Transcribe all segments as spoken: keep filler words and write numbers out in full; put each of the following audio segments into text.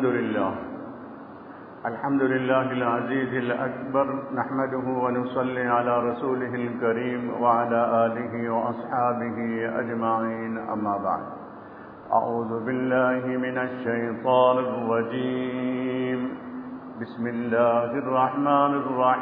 الحمد لله الحمد لله العزيز الأكبر نحمده ونصلي على رسوله الكريم وعلى آله وأصحابه أجمعين أما بعد أعوذ بالله من الشيطان الرجيم بسم الله الرحمن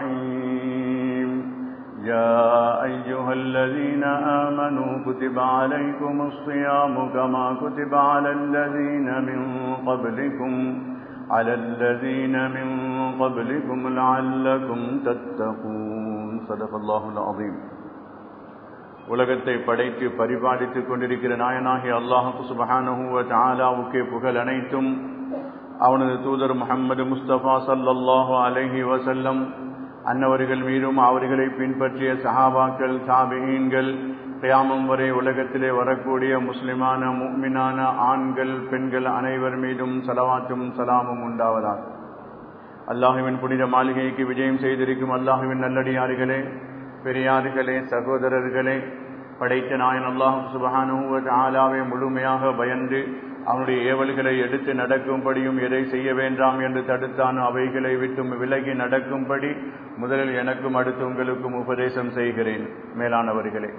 الرحيم يا أيها الذين آمنوا كتب عليكم الصيام كما كتب على الذين من قبلكم على الذين من قبلكم لعلكم تتقون صدق الله العظيم. உலகத்தை படைத்து பரிபாலித்துக் கொண்டிருக்கிற நாயனாகிய அல்லாஹ் சுப்ஹானஹு வ தஆலாவுக்கே புகழ் அனைத்தும் அவனது தூதர் முஹம்மது முஸ்தபா ஸல்லல்லாஹு அலைஹி வஸல்லம் அன்னவர்கள் மீதும் அவர்களை பின்பற்றிய சஹாபாக்கள் தாபிஈன்கள் கியாமம் வரை உலகத்திலே வரக்கூடிய முஸ்லிமான முஃமினான ஆண்கள் பெண்கள் அனைவர் மீதும் ஸலவாத்தும் ஸலாமும் உண்டாவதாக. அல்லாஹ்வின் புனித மாளிகைக்கு விஜயம் செய்திருக்கும் அல்லாஹ்வின் நல்லடியார்களே, பெரியார்களே, சகோதரர்களே, படைத்த நாயன் அல்லாஹ் சுப்ஹானஹு வ தஆலாவை முழுமையாக பயந்து அவனுடைய ஏவல்களை எடுத்து நடக்கும்படியும் எதை செய்ய வேண்டாம் என்று தடுத்தானோ அவைகளை விட்டும் விலகி நடக்கும்படி முதலில் எனக்கும் அடுத்து உங்களுக்கும் உபதேசம் செய்கிறேன். மேலானவர்களே,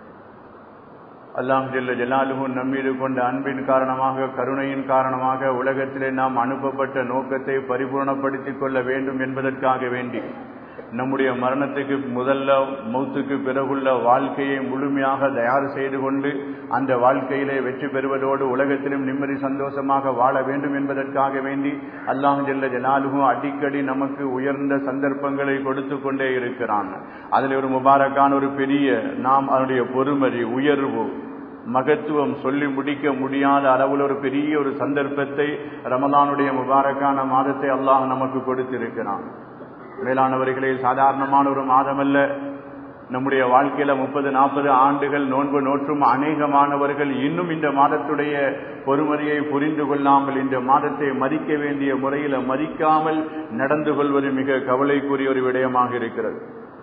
அல்லாஹ் ஜல்ல ஜலாலுஹு நம்மீது கொண்ட அன்பின் காரணமாக கருணையின் காரணமாக உலகத்திலே நாம் அனுப்பப்பட்ட நோக்கத்தை பரிபூர்ணப்படுத்திக் கொள்ள வேண்டும் என்பதற்காக வேண்டி நம்முடைய மரணத்துக்கு முதல்ல மௌத்துக்கு பிறகுள்ள வாழ்க்கையை முழுமையாக தயார் செய்து கொண்டு அந்த வாழ்க்கையிலே வெற்றி பெறுவதோடு உலகத்திலும் நிம்மதி சந்தோஷமாக வாழ வேண்டும் என்பதற்காக வேண்டி அல்லாஹ் ஜல்ல ஜலாலுஹு அடிக்கடி நமக்கு உயர்ந்த சந்தர்ப்பங்களை கொடுத்து கொண்டே இருக்கிறான். அதில் ஒரு முபாரக்கான ஒரு பெரிய நாம் அதனுடைய பொறுமதி உயர்வு மகத்துவம் சொல்லி முடிக்க முடியாத அளவில் ஒரு பெரிய ஒரு சந்தர்ப்பத்தை ரமலானுடைய முபாரக்கான மாதத்தை அல்லாஹ் நமக்கு கொடுத்திருக்கிறான். மேலானவர்களே, சாதாரணமான ஒரு மாதம் அல்ல. நம்முடைய வாழ்க்கையில முப்பது நாற்பது ஆண்டுகள் நோன்பு நோற்றும் அநேகமானவர்கள் இன்னும் இந்த மாதத்துடைய பொறுமதியை புரிந்து கொள்ளாமல் இந்த மாதத்தை மதிக்க வேண்டிய முறையில மதிக்காமல் நடந்து கொள்வது மிக கவலைக்குரிய ஒரு விடயமாக இருக்கிறது.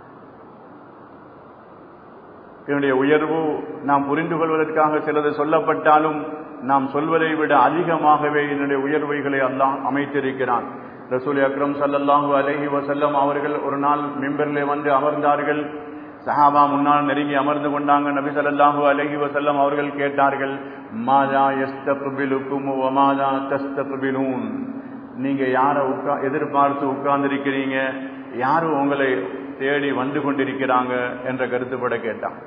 என்னுடைய உயர்வு நாம் புரிந்து கொள்வதற்காக சிலது சொல்லப்பட்டாலும் நாம் சொல்வதை விட அதிகமாகவே என்னுடைய உயர்வுகளை அல்லாஹ் அமைத்திருக்கிறான். ரசூல் அக்ரம் ஸல்லல்லாஹு அலைஹி வஸல்லம் அவர்கள் ஒரு நாள் மிம்பரிலே வந்து அமர்ந்தார்கள். சஹாபா முன்னால் நெருங்கி அமர்ந்து கொண்டாங்க. நபி ஸல்லல்லாஹு அலைஹி வஸல்லம் அவர்கள் கேட்டார்கள், மாதா யஸ்தக்பிலுக்கும் வ மாதா தஸ்தக்பிலூன், நீங்க யாரை உட்கா எதிர்பார்த்து உட்கார்ந்திருக்கிறீங்க, யாரு உங்களை தேடி வந்து கொண்டிருக்கிறாங்க என்ற கருத்துப்பட கேட்டான்.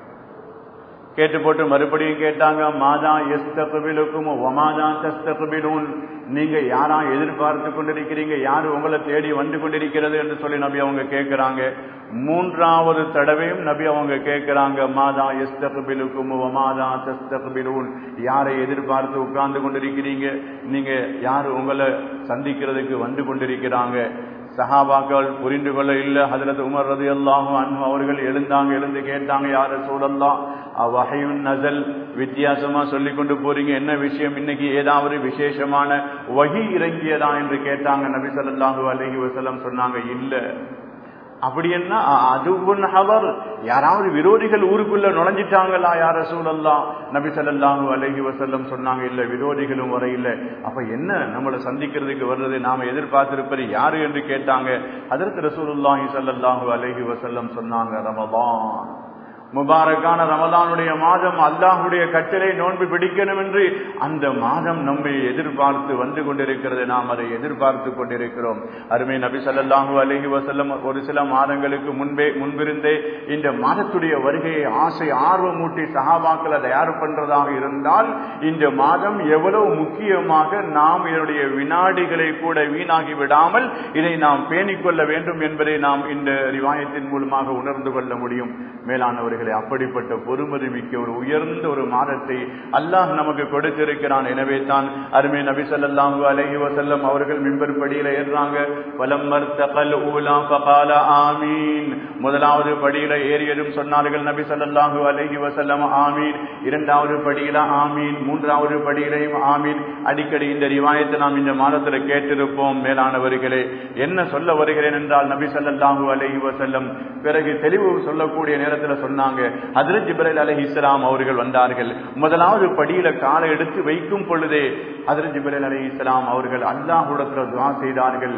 கேட்டு போட்டு மறுபடியும் கேட்டாங்க, மாதா யஸ்தக்பிலுக்கும் வ மாதா தஸ்தக்பிலூன், நீங்க யாரா எதிர்பார்த்து கொண்டிருக்கிறீங்க, யாரு உங்களை தேடி வந்து கொண்டிருக்கிறது என்று சொல்லி நபி அவங்க கேட்கிறாங்க. மூன்றாவது தடவையும் நபி அவங்க கேட்கிறாங்க, மாதா யஸ்தக்பிலுக்கும் வ மாதா தஸ்தக்பிலூன், யாரை எதிர்பார்த்து உட்கார்ந்து கொண்டிருக்கிறீங்க, நீங்க யாரு உங்களை சந்திக்கிறதுக்கு வந்து கொண்டிருக்கிறாங்க. சஹாபாக்கள் புரிந்து கொள்ள இல்லை. ஹஜ்ரத் உமர் ரலியல்லாஹு அன்ஹு அவர்கள் எழுந்தாங்க. எழுந்து கேட்டாங்க, யா ரசூலல்லாஹ், வஹயுன் நஸல், வித்தியாசமா சொல்லி கொண்டு போறீங்க, என்ன விஷயம், இன்னைக்கு ஏதாவது விசேஷமான வஹி இறங்கியதா என்று கேட்டாங்க. நபி ஸல்லல்லாஹு அலைஹி வஸல்லம் சொன்னாங்க, இல்ல. அப்படி என்ன, அதுவுன் ஹவர், யாராவது விரோதிகள் ஊருக்குள்ள நுழைஞ்சிட்டாங்களா யா ரசூலல்லாஹ்? நபி ஸல்லல்லாஹு அலைஹி வஸல்லம் சொன்னாங்க, இல்ல, விரோதிகளும் வர இல்ல. அப்ப என்ன நம்மளை சந்திக்கிறதுக்கு வர்றது, நாம எதிர்பார்த்திருப்பது யாரு என்று கேட்டாங்க. ஹஜ்ரத் ரசூலுல்லாஹி ஸல்லல்லாஹு அலைஹி வஸல்லம் சொன்னாங்க, ரமலான், முபாரக்கான ரமலானுடைய மாதம், அல்லாஹ்வுடைய கட்டளை நோன்பு பிடிக்கணும் என்று அந்த மாதம் நம்மை எதிர்பார்த்து வந்து கொண்டிருக்கிறது. நாம் அதை எதிர்பார்த்து கொண்டிருக்கிறோம். அருமை நபி ஸல்லல்லாஹு அலைஹி வஸல்லம் ஒரு சில மாதங்களுக்கு முன்பே முன்பிருந்தே இந்த மாதத்துடைய வருகையை ஆசை ஆர்வமூட்டி சஹாபாக்களை தயார் பண்றதாக இருந்தால் இந்த மாதம் எவ்வளவு முக்கியமாக நாம் இதனுடைய வினாடிகளை கூட வீணாகி விடாமல் இதை நாம் பேணிக்கொள்ள வேண்டும் என்பதை நாம் இந்த ரிவாயத்தின் மூலமாக உணர்ந்து கொள்ள முடியும். மேலானவர்கள், அப்படிப்பட்ட பொறுமதி மிக்க ஒரு உயர்ந்த ஒரு மாதத்தை அல்லாஹ் நமக்கு கொடுத்திருக்கிறான். எனவே தான் அருமை நபி ஸல்லல்லாஹு அலைஹி வஸல்லம் அவர்கள் மிம்பர் படியில ஏறுறாங்க. வலம்மர்தகல் ஊலா ஃபகால ஆமீன், முதலாவது படியில ஏறியதும் சொன்னார்கள் நபி ஸல்லல்லாஹு அலைஹி வஸல்லம் ஆமீன். இரண்டாவது படியில ஆமீன், மூன்றாவது படியிலையும் ஆமீன். அடிக்கடி இந்த ரிவாயத்தை நாம் இந்த மாதத்தில் கேட்டிருப்போம். மேலானவர்களே, என்ன சொல்ல வருகிறேன் என்றால், நபி ஸல்லல்லாஹு அலைஹி வஸல்லம் பிறகு தெளிவு சொல்லக்கூடிய நேரத்தில் சொன்னாங்க, சொன்னாங்க. ஹஜ்ரத் ஜிப்ரீல் அலைஹிஸ்ஸலாம் அவர்கள் வந்தார்கள். முதலாவது படியில காலை எடுத்து வைக்கும் பொழுதே ஹஜ்ரத் ஜிப்ரீல் அலைஹிஸ்ஸலாம் அவர்கள் அல்லாஹ்விடத்தில் துஆ செய்தார்கள்.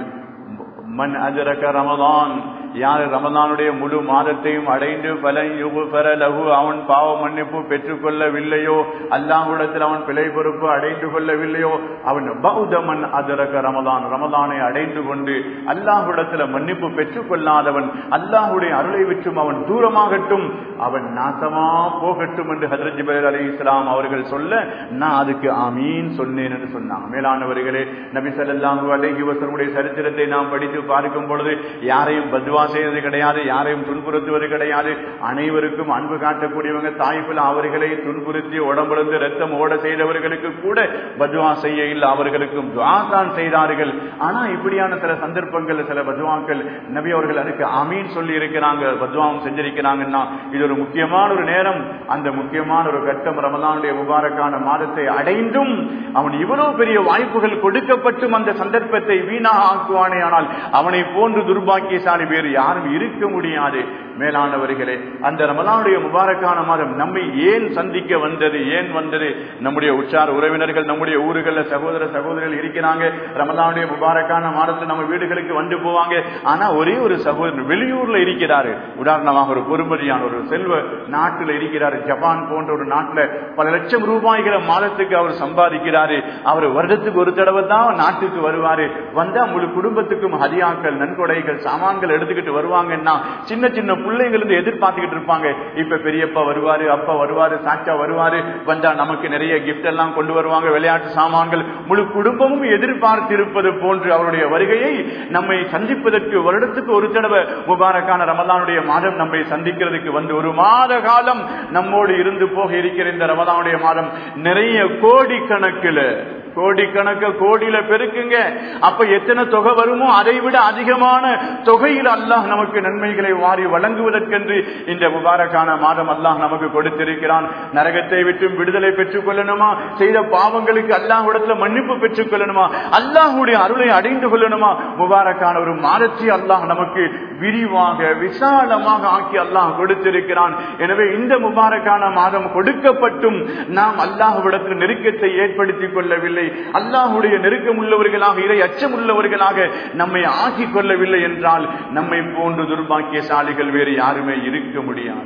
மன் அஜரக ரமதான், யார் ரமதானுடைய முழு மாதத்தையும் அடைந்து பலன் யுக்ஃபர லஹு, அவன் பாவ மன்னிப்பு பெற்றுக் கொள்ளவில்லையோ, அல்லாஹ்விடத்தில் அவன் பிழை பொறுப்பு அடைந்து கொள்ளவில்லையோ, அவன் பௌத மன் அஜரக ரமதான், ரமதானை அடைந்து கொண்டு அல்லாஹ்விடத்தில் மன்னிப்பு பெற்றுக் கொள்ளாதவன், அல்லாஹ்வுடைய அருளை விட்டும் அவன் தூரமாகட்டும், அவன் நாசமா போகட்டும் என்று ஹஜ்ரத் ஜிப்ரீல் அலைஹிஸ்ஸலாம் அவர்கள் சொல்ல நான் அதுக்கு ஆமீன் சொன்னேன் என்று சொன்னாங்க. மேலானவர்களே, நபி ஸல்லல்லாஹு அலைஹி வஸல்லம் சரித்திரத்தை நாம் படித்து பார்க்கும் பொழுது யாரையும் பத்வா செய்வது கிடையாது, யாரையும் துன்புறுத்துவது கிடையாது. அனைவருக்கும் அன்பு காட்டக்கூடியவங்க. தாயிஃபில் அவர்களை துன்புறுத்தி உடம்பிலிருந்து ரத்தம் ஓட செய்தவர்களுக்கு கூட பத்வா செய்ய இல்லை, அவர்களுக்கும் துஆ தான் செய்தார்கள். ஆனா இப்படியான சில சந்தர்ப்பங்கள், சில பத்வாக்கள் நபி அவர்கள் அதுக்கு ஆமீன் சொல்லி இருக்கிறாங்க, பத்வாவும் செஞ்சிருக்கிறாங்கன்னா இது ஒரு முக்கியமான ஒரு நேரம். அந்த முக்கியமான ஒரு கட்டம் ரமலானுடைய முபாரக்கான மாதத்தை அடைந்தும் அவன் இவ்வளவு பெரிய வாய்ப்புகள் கொடுக்கப்பட்டும் அந்த சந்தர்ப்பத்தை வீணாக ஆக்குவானே, ஆனால் அவனை போன்று துர்பாக்கியசாலி வேறு யாரும் இருக்க முடியாது. மேலானவர்களே, அந்த ரமலானுடைய முபாரக்கான மாதம் நம்மை ஏன் சந்திக்க வந்தது, ஏன் வந்தது? நம்முடைய உற்சார உறவினர்கள், நம்முடைய ஊர்களில் சகோதர சகோதரிகள் இருக்கிறாங்க. ரமலானுடைய முபாரக்கான மாதத்தில் நம்ம வீடுகளுக்கு வந்து போவாங்க. ஆனா ஒரே ஒரு சகோதரர் வெளியூர்ல இருக்கிறாரு. உதாரணமாக ஒரு பொறுமதியான ஒரு செல்வ நாட்டில் இருக்கிறாரு. ஜப்பான் போன்ற ஒரு நாட்டில் பல லட்சம் ரூபாய்களை மாதத்துக்கு அவர் சம்பாதிக்கிறாரு. அவர் வருடத்துக்கு ஒரு தடவை தான் நாட்டுக்கு வருவாரு. வந்தா முழு குடும்பத்துக்கும் ஹதியாக்கள், நன்கொடைகள், சாமான்கள் எடுத்துக்கிட்டு வருவாங்கன்னா சின்ன சின்ன பிள்ளைங்க இருந்து எதிர்பார்த்துக்கிட்டு இருப்பாங்க. இப்ப பெரியப்பா வருவாரு, அப்பா வருவாரு, சாச்சா வருவாரு, வந்தா நமக்கு நிறைய கிஃப்ட் எல்லாம் கொண்டு வருவாங்க, விளையாட்டு சாமான்கள். முழு குடும்பமும் எதிர்பார்த்திருப்பது போன்று அவருடைய வருகையை நம்மை சந்திப்பதற்கு வருடத்துக்கு ஒரு தடவை முபாரக்கான ரமலானுடைய மாதம் நம்மை சந்திக்கிறதுக்கு வந்து ஒரு மாத காலம் நம்மோடு இருந்து போக இருக்கிற இந்த ரமலானுடைய மாதம் நிறைய கோடிக்கணக்கில் கோடிக்கணக்க கோடியில பெருக்குங்க. அப்ப எத்தனை தொகை வருமோ அதை விட அதிகமான தொகையில் அல்லாஹ் நமக்கு நன்மைகளை வாரி வழங்குவதற்கென்று இந்த முபாரக்கான மாதம் அல்லாஹ் நமக்கு கொடுத்திருக்கிறான். நரகத்தை விட்டு விடுதலை பெற்றுக் கொள்ளணுமா, செய்த பாவங்களுக்கு அல்லாஹ்விடத்துல மன்னிப்பு பெற்றுக் கொள்ளணுமா, அல்லாஹ்வுடைய அருளை அடைந்து கொள்ளணுமா, முபாரக்கான ஒரு மாதத்தை அல்லாஹ் நமக்கு விரிவாக விசாலமாக ஆக்கி அல்லாஹ் கொடுத்திருக்கிறான். எனவே இந்த முபாரக்கான மாதம் கொடுக்கப்பட்டும் நாம் அல்லாஹ்விடத்தில் நெருக்கத்தை ஏற்படுத்திக் கொள்ளவில்லை, அல்லாஹ்வுடைய நெருக்கம் உள்ளவர்களாக, இறை அச்சம் உள்ளவர்களாக நம்மை ஆக்கிக் கொள்ளவில்லை என்றால் நம்மை போன்று துர்பாக்கியசாலிகள் வேறு யாருமே இருக்க முடியாது.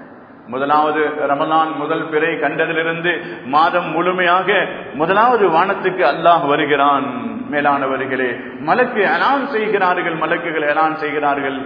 முதலாவது ரமலான் முதல் பிறை கண்டதிலிருந்து மாதம் முழுமையாக முதலாவது வானத்துக்கு அல்லாஹ் வருகிறான். மேலானவர்களே, மலக்கு எலான் செய்கிறார்கள், மலக்குகள் எலான் செய்கிறார்கள்.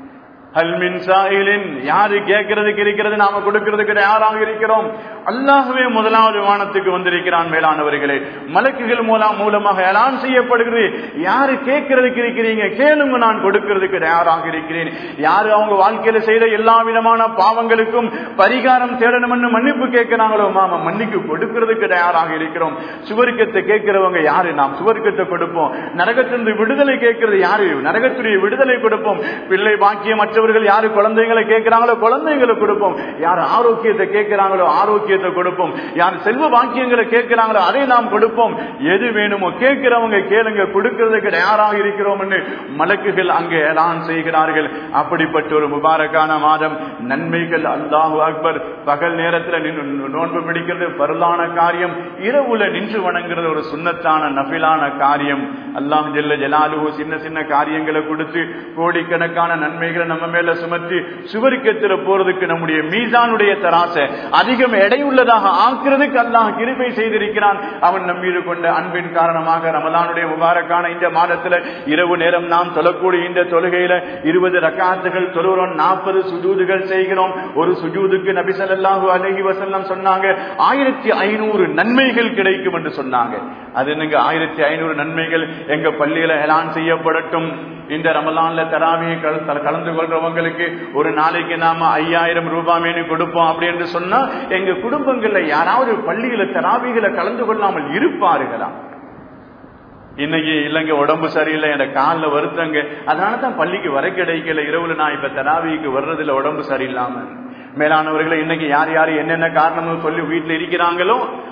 யாரு கேட்கறதுக்கு இருக்கிறது, நாம கொடுக்கிறதுக்கு யாராக இருக்கிறோம்? அல்லாஹ்வே முதலாவது வானத்துக்கு வந்திருக்கிறான். மேலானவர்களே, மலக்குகள் மூலம் மூலமாக எலான் செய்யப்படுகிறது. யாரு கேட்கறதுக்கு இருக்கிறீங்க, கேளுங்க, நான் கொடுக்கிறதுக்கு தயாராக இருக்கிறேன். யாரு அவங்க வாழ்க்கையில செய்த எல்லா விதமான பாவங்களுக்கும் பரிகாரம் தேடணும்னு மன்னிப்பு கேட்கிறாங்களோ, மாமா மன்னிப்பு கொடுக்கிறதுக்கு தயாராக இருக்கிறோம். சுவர்க்கத்தை கேட்கிறவங்க யாரு, நாம் சுவர்க்கத்தை கொடுப்போம். நரகத்திலிருந்து விடுதலை கேட்கிறது யாரு, நரகத்துடைய விடுதலை கொடுப்போம். பிள்ளை பாக்கியம் மற்றவர்கள் யாரு குழந்தைகளை கேட்கிறாங்களோ குழந்தைகளை கொடுப்போம். யார் ஆரோக்கியத்தை கேட்கிறாங்களோ ஆரோக்கியத்தை கொடுப்போம். யார் செல்வ பாக்கியங்களை கேட்கிறாங்களோ அதை நாம் கொடுப்போம். எது வேணுமோ கேட்கிறவங்க கேளுங்க, கொடுக்கிறதுக்கு தயாராக இருக்கிறோம் என்று மலக்குகள் அங்கே எலான் செய்கிறார்கள். அப்படிப்பட்ட ஒரு முபாரக்கான மாதம், நன்மைகள். அல்லாஹு அக்பர். பகல் நேரத்தில் நோன்பு பிடிக்கிறது பரலான காரியம், இரவுல நின்று வணங்குறது ஒரு சுன்னத்தான நஃபிலான காரியம். அல்லாஹ் ஜல்ல ஜலாலுஹு சின்ன சின்ன காரியங்களை கொடுத்து கோடிக்கணக்கான நன்மைகளை நம்ம மேல சுமத்தி சுவர்க்கத்துல போறதுக்கு நம்முடைய மீசானுடைய தராசை அதிகம் எடையுள்ளதாக ஆக்குறதுக்கு அல்லாஹ் கிருபை செய்திருக்கிறான். அவன் நம் மீது கொண்ட அன்பின் காரணமாக ரமலானுடைய முபாரக்கான இந்த மாதத்துல இரவு நேரம் நாம் தொழக்கூடிய இந்த தொழுகையில இருபது ரக்காத்துகள் தொழுகிறோம், நாற்பது சுஜூதுகள் செய்கிறோம். ஒரு சுஜூதுக்கு நபி ஸல்லல்லாஹு அலைஹி வஸல்லம் சொன்னாங்க ஆயிரத்தி ஐநூறு நன்மைகள் கிடைக்கும் என்று சொன்னாங்க. அது என்னங்க ஆயிரத்தி ஐநூறு நன்மைகள்? எங்க பள்ளியில எலான் செய்யப்படட்டும். இந்த ரமலான்ல தராவியை கலந்து கொள்றவங்களுக்கு ஒரு நாளைக்கு நாம ஐயாயிரம் ரூபாய் கொடுப்போம் அப்படி என்று சொன்னா எங்க குடும்பங்கள்ல யாராவது பள்ளியில தராவிகளை கலந்து கொள்ளாமல் இருப்பார்களா? இன்னைக்கு இல்லைங்க உடம்பு சரியில்லை, என் காலில் வருத்தங்க, அதனாலதான் பள்ளிக்கு வர கிடைக்கல, இரவுல நான் இப்ப தராவிக்கு வர்றதுல உடம்பு சரியில்லாம. மேலானவர்களை இன்னைக்கு யார் யார் என்னென்ன காரணம் சொல்லி வீட்டுல இருக்கிறாங்களோ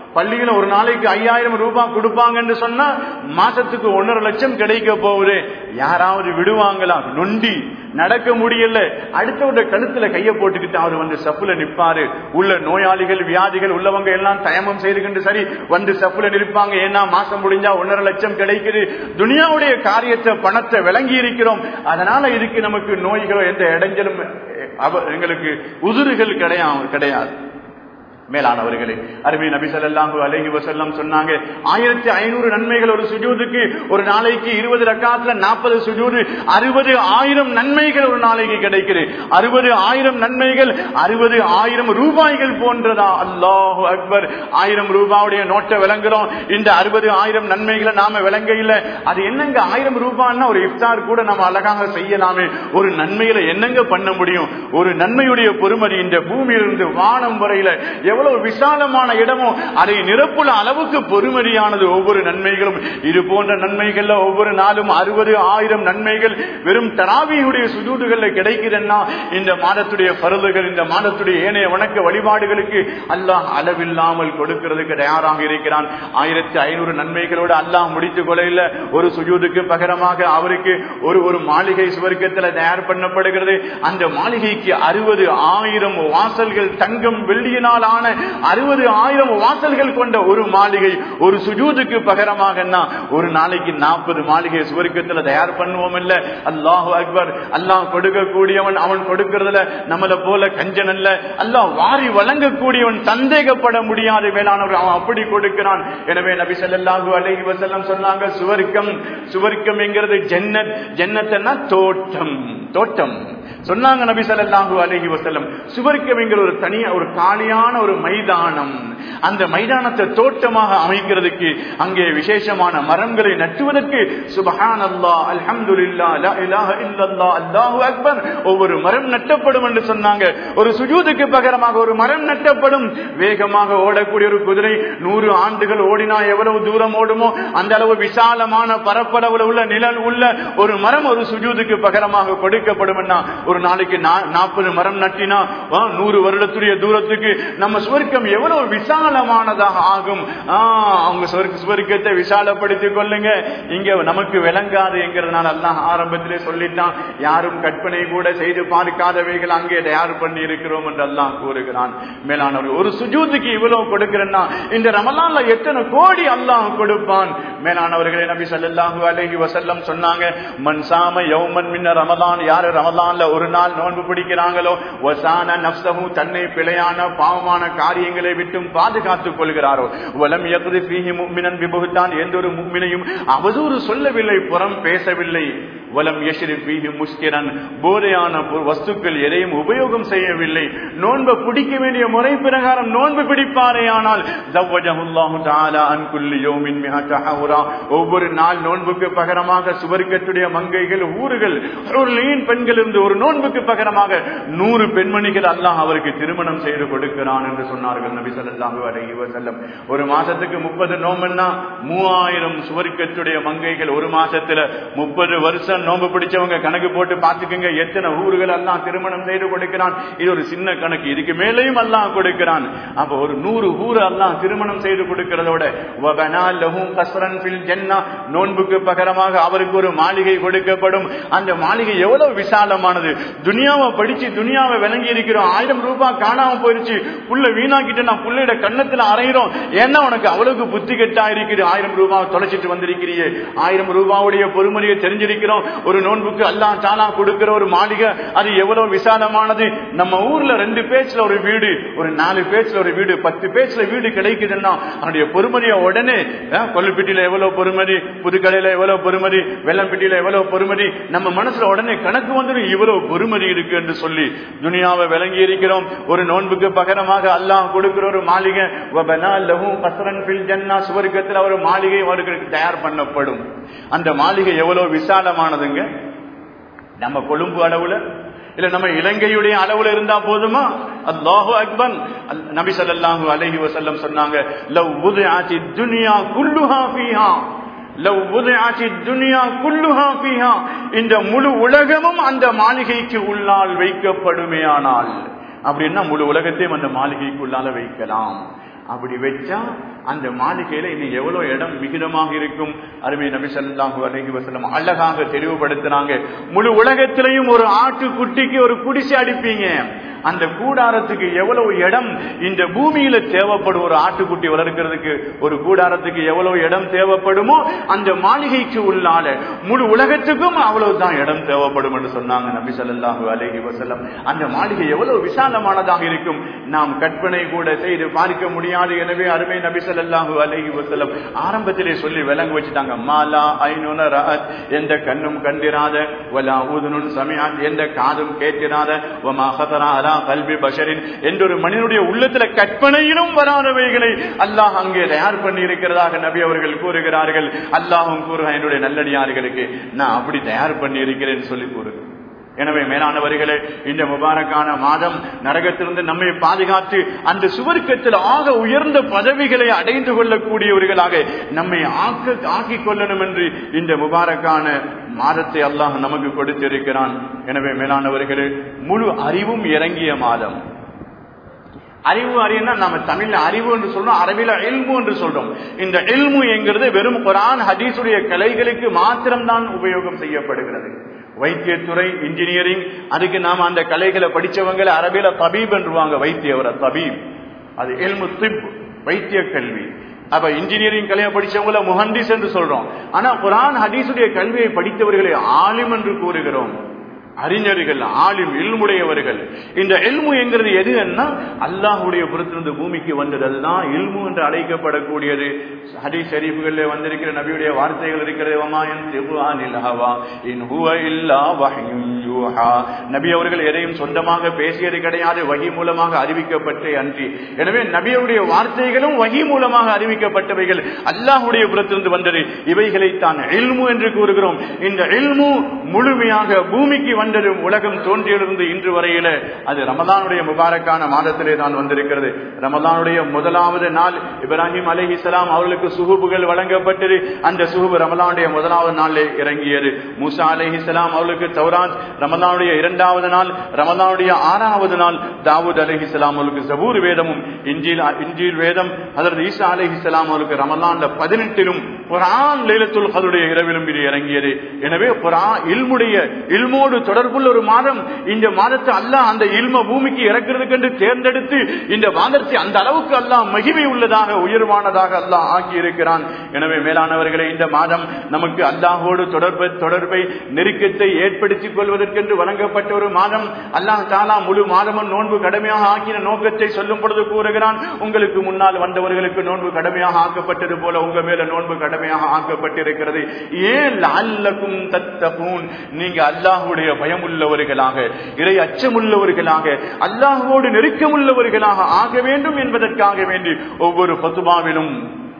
பள்ளியில ஒரு நாளைக்கு ஐயாயிரம் ரூபாய் கொடுப்பாங்கன்னு சொன்னா மாசத்துக்கு ஒன்னரை லட்சம் கிடைக்க போகுது. யாராவது விடுவாங்களா? நொண்டி நடக்க முடியல, அடுத்தவருடைய கழுத்துல கைய போட்டுக்கிட்டு அவர் வந்து சப்புல நிற்பாரு. உள்ள நோயாளிகள் வியாதிகள் உள்ளவங்க எல்லாம் தயமம் செய்துகிட்டு சரி வந்து சப்புல நிற்பாங்க. ஏன்னா மாசம் முடிஞ்சா ஒன்னரை லட்சம் கிடைக்குது. துனியாவுடைய காரியத்தை பணத்தை விளங்கி இருக்கிறோம். அதனால இதுக்கு நமக்கு நோய்களோ எந்த இடைஞ்சலும் எங்களுக்கு உதிர்கள் கிடையாது கிடையாது மேலானவர்களே, அருமை நபி ஸல்லல்லாஹு அலைஹி வஸல்லம் சொன்னாங்க, ஆயிரத்தி ஐநூறு நன்மைகள் ஒரு சுஜூதுக்கு. ஒரு நாளைக்கு இருபது ரக்காத்துல நாற்பது சுஜூது, அறுபது ஆயிரம் நன்மைகள் ஒரு நாளைக்கு கிடைக்குது. அறுபது ஆயிரம் நன்மைகள் அறுபது ஆயிரம் ரூபாய்கள் போன்றதா? அல்லாஹு அக்பர். ஆயிரம் ரூபாவுடைய நோட்டை விளங்குறோம், இந்த அறுபது ஆயிரம் நன்மைகளை நாம விளங்க இல்ல. அது என்னங்க ஆயிரம் ரூபாய்னா ஒரு இஃப்தார் கூட நம்ம அழகாக செய்யலாமே. ஒரு நன்மையில என்னங்க பண்ண முடியும்? ஒரு நன்மையுடைய பொறுமதி இந்த பூமியிலிருந்து வானம் வரையில எவ்வளவு விசாலமான இடமோ அதை நிரப்புல அளவுக்கு பொறுமதியானது ஒவ்வொரு நன்மைகளும். இது போன்ற நன்மைகள்ல ஒவ்வொரு நாளும் அறுபது ஆயிரம் நன்மைகள் வெறும் தராவியுடைய சுஜூதுகள்ல கிடைக்குதுன்னா இந்த மாதத்துடைய பருதுகள், இந்த மாதத்துடைய ஏனைய வணக்க வழிபாடுகளுக்கு அல்லாஹ் அளவில்லாமல் கொடுக்கிறதுக்கு தயாராக இருக்கிறான். ஆயிரத்தி ஐநூறு நன்மைகளோடு அல்லாஹ் முடித்துக் கொள்ள இல்ல. ஒரு சுஜூதுக்கு பகரமாக அவருக்கு ஒரு ஒரு மாளிகை சுவர்க்கத்தில் தயார் பண்ணப்படுகிறது. அந்த மாளிகைக்கு அறுபது ஆயிரம் வாசல்கள், தங்கம் வெள்ளியினால் ஆன அறுபது ஆயிரம் வாசல்கள் கொண்ட ஒரு மாளிகை ஒரு சுஜூதுக்கு பகரமாக ஒரு நாளைக்கு நாற்பது மாளிகை சுவர்க்கத்தில் தயார் பண்ணுவோம் இல்ல. அல்லாஹு அக்பர். அல்லாஹ் கொடுக்கக்கூடியவன், அவன் கொடுக்கிறதுல நம்மள போல கஞ்சன் அல்ல. அல்லாஹ் வாரி வழங்கக்கூடியவன், சந்தேகப்பட முடியாது மேலானவர், அவன் அப்படி கொடுக்கிறான். எனவே நபி ஸல்லல்லாஹு அலைஹி வஸல்லம் சொன்னாங்க, சுவர்க்கம் சுவர்க்கம் என்கிறது ஜன்னத். ஜன்னத்னா தோட்டம், தோட்டம் சொன்னாங்க நபி ஸல்லல்லாஹு அலைஹி வஸல்லம். சுவர்க்கம் என்கிற ஒரு தனியா ஒரு காலியான ஒரு மைதானம். அந்த மைதானத்தை தோட்டமாக அமைக்கிறதுக்கு, அங்கே விசேஷமான மரங்களை நட்டுவதற்கு சுப்ஹானல்லாஹ், அல்ஹம்துலில்லாஹ், லா இலாஹ இல்லல்லாஹ், அல்லாஹு அக்பர் ஒவ்வொரு மரம் நட்டப்படும் என்று சொன்னாங்க. ஒரு சுஜூதுக்கு பகரமாக ஒரு மரம் நட்டப்படும். வேகமாக ஓடக்கூடிய ஒரு குதிரை நூறு ஆண்டுகள் ஓடினா எவ்வளவு தூரம் ஓடுமோ அந்த அளவு விசாலமான பரப்பளவுல உள்ள நிழல் உள்ள ஒரு மரம் ஒரு சுஜூதுக்கு பகரமாக கொடுக்கப்படும். ஒரு நாளைக்கு நாற்பது மரம் நட்டினா நூறு வருடத்துடைய தூரத்துக்கு நம்ம சுவர்க்கம் எவ்வளவு விசாலமானதாக ஆகும். அவங்க சுவர்க்கத்தை விசாலப்படுத்திக் கொள்ளுங்க. இங்க நமக்கு விளங்காது என்கிறதுனால அல்லாஹ் ஆரம்பத்திலே சொல்லிட்டான், யாரும் கற்பனை கூட செய்து பார்க்காதவைகள் அங்கே தயார் பண்ணி இருக்கிறோம் என்று அல்லாஹ் கூறுகிறான். மேலானவர், ஒரு சுஜூதுக்கு இவ்வளவு கொடுக்கிறேன்னா இந்த ரமலான்ல எத்தனை கோடி அல்லாஹ் கொடுப்பான். மேலானவர்களே, நபி ஸல்லல்லாஹு அலைஹி வஸல்லம் சொன்னாங்க, மன் சாம யௌமன் மின் ரமலான், யாரு ரமலான்ல ஒரு நாள் நோன்பு பிடிக்கிறாங்களோ, வசான நஃப்ஸஹு, தன்னை பிழையான பாவமான காரியங்களை விட்டும் பாதுகாத்துக் கொள்கிறாரோ, வலம் யக்தி ஃபீஹி முஃமினன் பிபுஹ்தான், எந்த ஒரு முஃமினையும் அவதூறு சொல்லவில்லை, புறம் பேசவில்லை. வலம் யஷ்ரிப் ஃபீஹி முஸ்கிரன், போதையான வஸ்துக்கள் எதையும் உபயோகம் செய்யவில்லை. நோன்பு பிடிக்க வேண்டிய முறை பிரகாரம் நோன்பு பிடிப்பாரே ஆனால் ஜவ்வஜஹுல்லாஹு தஆலா அன் குல்லி யௌமின் மிஅத ஹௌரா, ஒவ்வொரு நாள் நோன்புக்கு பகரமாக சுவர்க்கத்துடைய மங்கைகள், ஊர்கள், பெண்கள் இருந்து ஒரு நோன்புக்கு பகரமாக நூறு பெண்மணிகள் அல்லாஹ் அவருக்கு திருமணம் செய்து கொடுக்கிறான் என்று சொன்னார்கள் நபி ஸல்லல்லாஹு அலைஹி வஸல்லம். ஒரு மாசத்துக்கு முப்பது நோம்புன்னா மூவாயிரம் சுவர்க்கத்துடைய மங்கைகள். ஒரு மாசத்துல முப்பது வருஷம் நோம்பு பிடிச்சவங்க கணக்கு போட்டு பாத்துக்கங்க, எத்தனை ஊர்கள் அல்லாஹ் திருமணம் செய்து கொடுக்கிறான். இது ஒரு சின்ன கணக்கு, இதுக்கு மேலேயும் அல்லாஹ் கொடுக்கிறான். அப்ப ஒரு நூறு ஊர் அல்லாஹ் திருமணம் செய்து கொடுக்கிறதோட நோன்புக்கு பகரமாக அவருக்கு ஒரு மாளிகை கொடுக்கப்படும். அந்த மாளிகை எவ்வளவு விசாலமானது. துனியாவை படிச்சு துனியாவை விளங்கி இருக்கிறோம். ஆயிரம் ரூபாய் காணாம போயிருச்சு, புள்ள வீணாக்கிட்டு நான் புள்ளையோட கண்ணத்துல அறையிறோம். ஏன்னா உனக்கு அவ்வளவுக்கு புத்தி கெட்டா இருக்குது. ஆயிரம் ரூபாய் தொலைச்சிட்டு வந்திருக்கிறியே. ஆயிரம் ரூபாவுடைய பொறுமதியை தெரிஞ்சிருக்கிறோம். ஒரு நோன்புக்கு அல்லாஹ் தஆலா கொடுக்கிற ஒரு மாளிகை அது எவ்வளவு விசாலமானது. நம்ம ஊர்ல ரெண்டு பேச்சுல ஒரு வீடு, ஒரு நாலு பேச்சுல ஒரு வீடு, பத்து பேச்சுல வீடு கிடைக்குதுன்னா அதனுடைய பொறுமதியை உடனே கொல்லுப்பட்டியில எவ்வளவு பொறுமதி, புதுக்கடையில எவ்வளவு பொறுமதி, வெள்ளம்பட்டியில எவ்வளவு பொறுமதி, நம்ம மனசுல உடனே கணக்கு வந்துடும் இவ்வளவு பொறுமதி இருக்கு என்று சொல்லி துனியாவை விளங்கி இருக்கிறோம். ஒரு நோன்புக்கு பகரமாக அல்லாஹ் கொடுக்கிற ஒரு மாளிகை, சுவர்க்கத்தில் ஒரு மாளிகை அவர்களுக்கு தயார் பண்ணப்படும். அந்த மாளிகை எவ்வளவு விசாலமானதுங்க. நம்ம கொழும்பு அளவுல இல்ல நம்ம இலங்கையுடைய அளவுல இருந்தா போதுமா? அல்லாஹு அக்பர். நபி ஸல்லல்லாஹு அலைஹி வஸல்லம் சொன்னாங்க, லவ் வுதிஅத்தி துன்யா குல்லுஹா ஃபீஹா, லவ் வுதிஅத்தி துன்யா குல்லுஹா ஃபீஹா, இந்த முழு உலகமும் அந்த மாளிகைக்கு உள்ளால் வைக்கப்படுமேயானால், அப்படின்னா முழு உலகத்தையும் அந்த மாளிகைக்கு உள்ளால வைக்கலாம். அப்படி வச்சா அந்த மாளிகையில இன்னும் எவ்வளவு இடம் மிகுதமாக இருக்கும். அருமை நபி ஸல்லல்லாஹு அலைஹி வஸல்லம் அழகாக தெளிவுபடுத்தினாங்க. முழு உலகத்திலையும் ஒரு ஆட்டு குட்டிக்கு ஒரு குடிசை அடிப்பீங்க, அந்த கூடாரத்துக்கு எவ்வளவு இடம் இந்த பூமியில தேவைப்படும். ஒரு ஆட்டுக்குட்டி வளர்க்கிறதுக்கு ஒரு கூடாரத்துக்கு எவ்வளவு இடம் தேவைப்படுமோ அந்த மாளிகைக்கு உள்ளால முழு உலகத்துக்கும் அவ்வளவுதான் இடம் தேவைப்படும் என்று சொன்னாங்க நபி ஸல்லல்லாஹு அலைஹி வஸல்லம். அந்த மாளிகை எவ்வளவு விசாலமானதாக இருக்கும், நாம் கற்பனை கூட செய்து பார்க்க முடியாது. எனவே அருமை நபி ஸல்லல்லாஹு அலைஹி வஸல்லம் ஆரம்பத்திலே சொல்லி விளங்க வச்சுட்டாங்க. மாலா ஐனுன ரஅத், எந்த கண்ணும் கண்டிராத, வலா உதுனுன் சமிஅத், எந்த காதும் கேட்கிறாத, வமா ஹதரா அலா கல்பி பஷரின், என்றொரு மனிதனுடைய உள்ளத்துல கற்பனையிலும் வராதவைகளை அல்லாஹ் அங்கே தயார் பண்ணி இருக்கிறதாக நபி அவர்கள் கூறுகிறார்கள். அல்லாஹும் கூறுகிறான், என்னுடைய நல்லடியார்களுக்கு நான் அப்படி தயார் பண்ணி இருக்கிறேன் சொல்லி கூறுகிறேன். எனவே மேலானவர்களே, இந்த முபாரக்கான மாதம் நரகத்திலிருந்து நம்மை பாதுகாத்து அந்த சுவர்க்கத்தில் ஆக உயர்ந்த பதவிகளை அடைந்து கொள்ளக்கூடியவர்களாக நம்மை ஆக்க ஆக்கிக் கொள்ளணும் என்று இந்த முபாரக்கான மாதத்தை அல்லாஹ் நமக்கு கொடுத்திருக்கிறான். எனவே மேலானவர்களே, முழு அறிவும் இறங்கிய மாதம். அறிவு அறிவுனா நம்ம தமிழ்ல அறிவு என்று சொல்றோம், அரபில இல்மு என்று சொல்றோம். இந்த இல்மு என்கிறது வெறும் குர்ஆன் ஹதீஸுடைய கலைகளுக்கு மாத்திரம்தான் உபயோகம் செய்யப்படுகிறது. வைத்தியத்துறை, இன்ஜினியரிங், அதுக்கு நாம அந்த கலைகளை படிச்சவங்களை அரபில தபீப் என்றுவாங்க. வைத்தியவர தபீப், அது இல்மு திப், வைத்திய கல்வி. அப்ப இன்ஜினியரிங் கலையை படிச்சவங்கள முஹந்திஸ் என்று சொல்றோம். ஆனா குர்ஆன் ஹதீஸுடைய கல்வியை படித்தவர்களை ஆலிம் என்று கூறுகிறோம். அறிஞர்கள், ஆலிம், இல்முடையவர்கள். இந்த இல்மு என்கிறது எது என்ன, அல்லாஹ்வுடைய புறத்திலிருந்து பூமிக்கு வந்தது, அதுதான் இல்மு என்று அழைக்கப்படக்கூடியது. ஹதீஸ் ஷரீஃப்களிலே வந்திருக்கிற நபியுடைய வார்த்தைகள் இருக்கிறது. வமா யன்திகு அனில் ஹவா இன் ஹுவ இல்லா வஹ்யுன் யூஹா. நபி அவர்கள் எதையும் சொந்தமாக பேசியது கிடையாது, வஹி மூலமாக அறிவிக்கப்பட்டே அன்றி. எனவே நபியுடைய வார்த்தைகளும் வஹி மூலமாக அறிவிக்கப்பட்டவைகள், அல்லாஹ்வுடைய புறத்திலிருந்து வந்தது. இவைகளை தான் இல்மு என்று கூறுகிறோம். இந்த இல்மு முழுமையாக பூமிக்கு வந்தது உலகம் தோன்றியிலிருந்து இன்று வரையில அது ரமலானுடைய முபாரக்கான மாதத்திலே தான் வந்திருக்கிறது. ரமலானுடைய முதலாவது நாள் இப்ராஹிம் அலைஹிஸ்ஸலாம் அவர்களுக்கு சுஹூபுகள் வழங்கப்பட்டது. அந்த சுஹூப் ரமலானுடைய முதலாவது நாளிலே இறங்கியது. மூசா அலைஹிஸ்ஸலாம் அவர்களுக்கு தௌராத் ரமலானுடைய இரண்டாவது நாள். ரமலானுடைய ஆறாவது நாள் தாவூத் அலைஹிஸ்ஸலாம் அவர்களுக்கு ஜபூர் வேதமும் இன்ஜீல் இன்ஜீல் வேதம் ஹஜ்ரத் ஈசா அலைஹிஸ்ஸலாம் அவர்களுக்கு ரமலான்ல பதினெட்டிலும் குர்ஆன் லைலத்துல் கத்ருடைய இரவிலும் இது இறங்கியது. எனவே குர்ஆன் இல்முடைய இல்மோடு தொடர்புள்ள ஒரு மாதம். இந்த மாதத்தை அல்லாஹ் அந்த இல்ம பூமிக்கு இறக்கிறதுக்கு என்று தேர்ந்தெடுத்து இந்த மாதத்தை அந்த அளவுக்கு அல்லாஹ் மகிமை உள்ளதாக, உயர்வானதாக அல்லாஹ் ஆக்கி இருக்கிறான். எனவே மேலானவர்களே, இந்த மாதம் நமக்கு அல்லாஹோடு தொடர்பை தொடர்பை நெருக்கத்தை ஏற்படுத்திக் கொள்வதற்கென்று வழங்கப்பட்ட ஒரு மாதம். அல்லாஹ் தஆலா முழு மாதமும் நோன்பு கடமையாக ஆக்கின நோக்கத்தை சொல்லும் பொழுது கூறுகிறான், உங்களுக்கு முன்னால் வந்தவர்களுக்கு நோன்பு கடமையாக ஆக்கப்பட்டது போல உங்க மேல நோன்பு கடமையாக ஆக்கப்பட்டிருக்கிறது. ஏன் லஅல்லகும் தத்தகூன், நீங்க அல்லாஹ்வுடைய பயம் உள்ளவர்களாக, இறை அச்சமுள்ளவர்களாக, அல்லாஹ்வோடு நெருக்கமுள்ளவர்களாக ஆக வேண்டும் என்பதற்காக வேண்டி ஒவ்வொரு ஃபத்வாவிலும்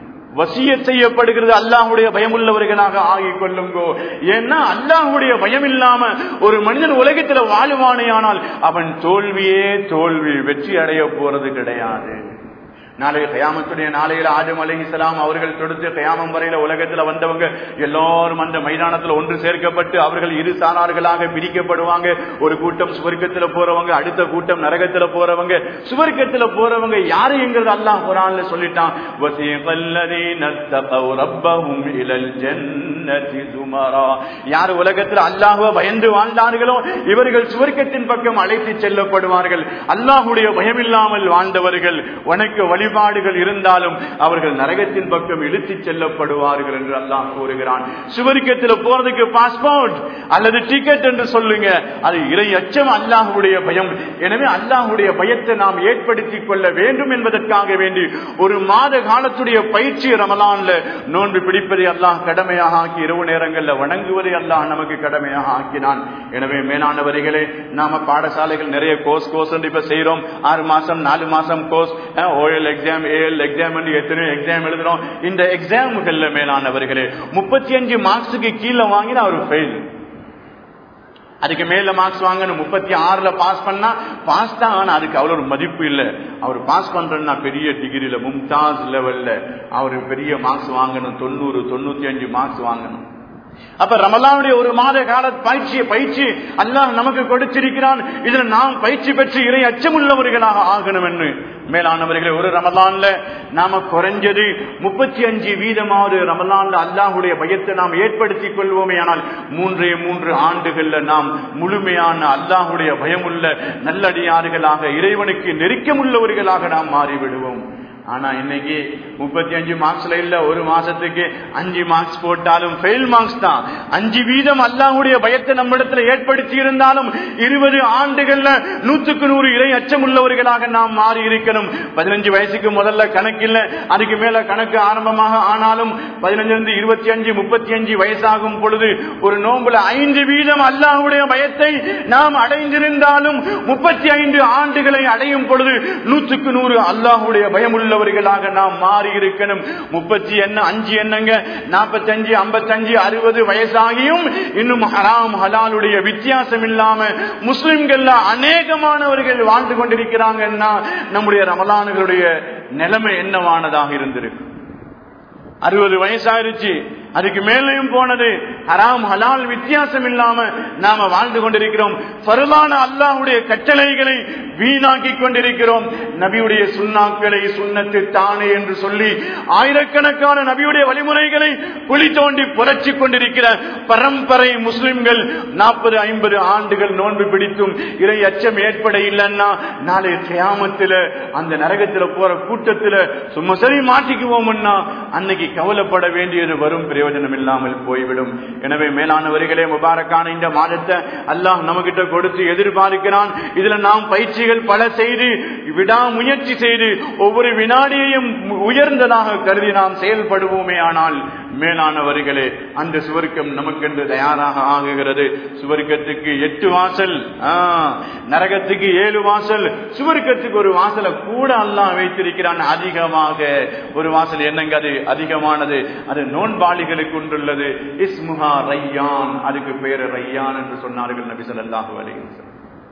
வசியத் செய்யப்படுகிறது, அல்லாஹ்வுடைய பயம் உள்ளவர்களாக ஆகிக் கொள்ளுங்கோ. ஏன்னா அல்லாஹ்வுடைய பயம் இல்லாம ஒரு மனிதன் உலகத்துல வாழுவானேயானால் அவன் தோல்வியே தோல்வி, வெற்றி அடைய போறது கிடையாது. நாளைய கயாமத்துடைய நாளையில ஆதம் அலைஹிஸ்ஸலாம் அவர்கள் தொடுத்து கயாமம் வரையில உலகத்துல வந்தவங்க எல்லாரும் அந்த மைதானத்துல ஒன்று சேர்க்கப்பட்டு அவர்கள் இரு சாரார்களாக பிரிக்கப்படுவாங்க. ஒரு கூட்டம் சுவர்க்கத்துல போறவங்க, அடுத்த கூட்டம் நரகத்துல போறவங்க. சுவர்க்கத்துல போறவங்க யாரு என்கிறது அல்லாஹ் குர்ஆன்ல சொல்லிட்டான். வஸீகல்லதீன தகவ் ரப்பஹும் இலல் ஜன்னதி ஸுமரா, யார் உலகத்துல அல்லாஹ்வை பயந்து வாழ்ந்தார்களோ இவர்கள் சுவர்க்கத்தின் பக்கம் அழைத்து செல்லப்படுவார்கள். அல்லாஹ்வுடைய பயம் இல்லாமல் வாழ்ந்தவர்கள், உனக்கு வழி வழிபாடுகள் இருந்தாலும் அவர்கள் நரகத்தின் பக்கம் இழுத்துச் செல்லப்படுவார்கள் என்று அல்லாஹ் கூறுகிறான். சுவர்க்கத்தில் போறதுக்கு பாஸ்போர்ட் அல்லது டிக்கெட் என்று சொல்லுங்க, அது இறை அச்சம், அல்லாஹ்வுடைய பயம். எனவே அல்லாஹ்வுடைய பயத்தை நாம் ஏற்படுத்திக் கொள்ள வேண்டும் என்பதற்காக வேண்டி ஒரு மாத காலத்துடைய பயிற்சி ரமலான்ல நோன்பு பிடிப்பதை அல்லாஹ் கடமையாக ஆக்கி இரவு நேரங்களில் வணங்குவதை அல்லாஹ் நமக்கு கடமையாக ஆக்கினான். எனவே மேலானவர்களே, நாம பாடசாலைகள் நிறைய கோர்ஸ் கோர்ஸ் இப்ப செய்யறோம். ஆறு மாசம் நாலு மாசம் course, OL exam, AL exam, எத்தனை எக்ஸாம் எழுதுறோம். இந்த எக்ஸாம்கள்ல மேலானவர்களே முப்பத்தி அஞ்சு மார்க்ஸுக்கு கீழே வாங்கினா அவர் ஃபெயில். அதுக்கு மேல மார்க்ஸ் வாங்கணும். முப்பத்தி ஆறுல பாஸ் பண்ணா பாஸ் தான், ஆனா அதுக்கு அவ்வளவு மதிப்பு இல்லை. அவர் பாஸ் பண்றதுன்னா பெரிய டிகிரியில மும்தாஸ் லெவல்ல அவர் பெரிய மார்க்ஸ் வாங்கணும், தொண்ணூறு தொண்ணூத்தி அஞ்சு மார்க்ஸ் வாங்கணும். அப்ப ரமலானுடைய ஒரு மாத கால பயிற்சியை பயிற்சி அல்லாஹ் நமக்கு கொடுத்திருக்கிறான். இதுல நாம் பயிற்சி பெற்று இறை அச்சமுள்ளவர்களாக ஆகணும் என்று மேலானவர்களே, ஒரு ரமலான்ல நாம குறைஞ்சது முப்பத்தி அஞ்சு வீதமாவது ரமலான்ல அல்லாஹுடைய பயத்தை நாம் ஏற்படுத்திக் கொள்வோமே. ஆனால் மூன்றே மூன்று ஆண்டுகள்ல நாம் முழுமையான அல்லாஹுடைய பயமுள்ள நல்லடியார்களாக இறைவனுக்கு நெருக்கமுள்ளவர்களாக நாம் மாறிவிடுவோம். ஆனா இன்னைக்கு முப்பத்தி அஞ்சு மார்க்ஸ்ல இல்ல, ஒரு மாசத்துக்கு அஞ்சு மார்க்ஸ் போட்டாலும் ஃபெயில் மார்க்ஸ் தான். அஞ்சு வீதம் அல்லாஹ்வுடைய பயத்தை நம்மிடத்துல ஏற்படுத்தி இருந்தாலும் இருபது ஆண்டுகள்ல நூற்றுக்கு நூறு இறை அச்சம் உள்ளவர்களாக நாம் மாறி இருக்கணும். பதினஞ்சு வயசுக்கு முதல்ல கணக்கு இல்ல, அதுக்கு மேல கணக்கு ஆரம்பமாக ஆனாலும் பதினஞ்சுல இருந்து இருபத்தி அஞ்சு முப்பத்தி அஞ்சு வயசாகும் பொழுது ஒரு நோம்புல ஐந்து வீதம் அல்லாஹ்வுடைய பயத்தை நாம் அடைந்திருந்தாலும் முப்பத்தி ஐந்து ஆண்டுகளை அடையும் பொழுது நூற்றுக்கு நூறு அல்லாஹ்வுடைய பயமுள்ள நாம் மாறி இருக்கணும். முப்பத்தி என்ன அஞ்சு என்னங்க நாற்பத்தி அஞ்சு ஐம்பத்தி அஞ்சு அறுபது வயசாகியும் இன்னும் ஹராம் ஹலாலுடைய வித்தியாசம் இல்லாம முஸ்லிம்கள்ல அநேகமானவர்கள் வாழ்ந்து கொண்டிருக்கிறாங்கன்னா நம்முடைய ரமலான்களுடைய நிலைமை என்னவானதாக இருந்திருக்கு. அறுபது வயசாயிருச்சு, அதுக்கு மேலையும் போனது, ஹராம் ஹலால் வித்தியாசம் இல்லாம நாம வாழ்ந்து கொண்டிருக்கிறோம். ஃபர்லான அல்லாஹ்வுடைய கட்டளைகளை வீணாக்கி கொண்டிருக்கிறோம். நபியுடைய சுன்னாக்களை சுன்னத்து தானே என்று சொல்லி ஆயிரக்கணக்கான நபியுடைய வழிமுறைகளை குழி தோண்டி புரட்சி கொண்டிருக்கிற பரம்பரை முஸ்லிம்கள் நாற்பது ஐம்பது ஆண்டுகள் நோன்பு பிடித்தும் இறை அச்சம் ஏற்பட இல்லைன்னா நாளை கியாமத்துல அந்த நரகத்துல போற கூட்டத்துல சும்மா சரி மாட்டிக்குவோம்னா அன்னைக்கு கவலைப்பட வேண்டியது வரும், பிரயோஜனம் இல்லாமல் போய்விடும். எனவே மேலானவர்களே, முபாரக்கான இந்த மாதத்தை அல்லாஹ் நமக்கிட்ட கொடுத்து எதிர்பார்க்கிறான். இதுல நாம் பயிற்சிகள் பல செய்து விடாமுயற்சி செய்து ஒவ்வொரு வினாடியையும் உயர்ந்ததாக கருதி நாம் செயல்படுவோமே. ஆனால் மேலானவர்களே, அந்த சுவர்க்கம் நமக்கென்று தயாராக ஆகுகிறது. சுவர்க்கத்துக்கு எட்டு வாசல், நரகத்துக்கு ஏழு வாசல், சுவர்க்கத்துக்கு ஒரு வாசலை கூட அல்லாஹ் வைத்திருக்கிறான். அதிகமாக ஒரு வாசல் என்னங்க, அது அதிகமானது, அது நோன்பாளிகளுக்கு ஒன்றுள்ளது. இஸ்முஹா ரையான், அதுக்கு பேரு ரையான் என்று சொன்னார்கள் நபி ஸல்லல்லாஹு அலைஹி வஸல்லம்.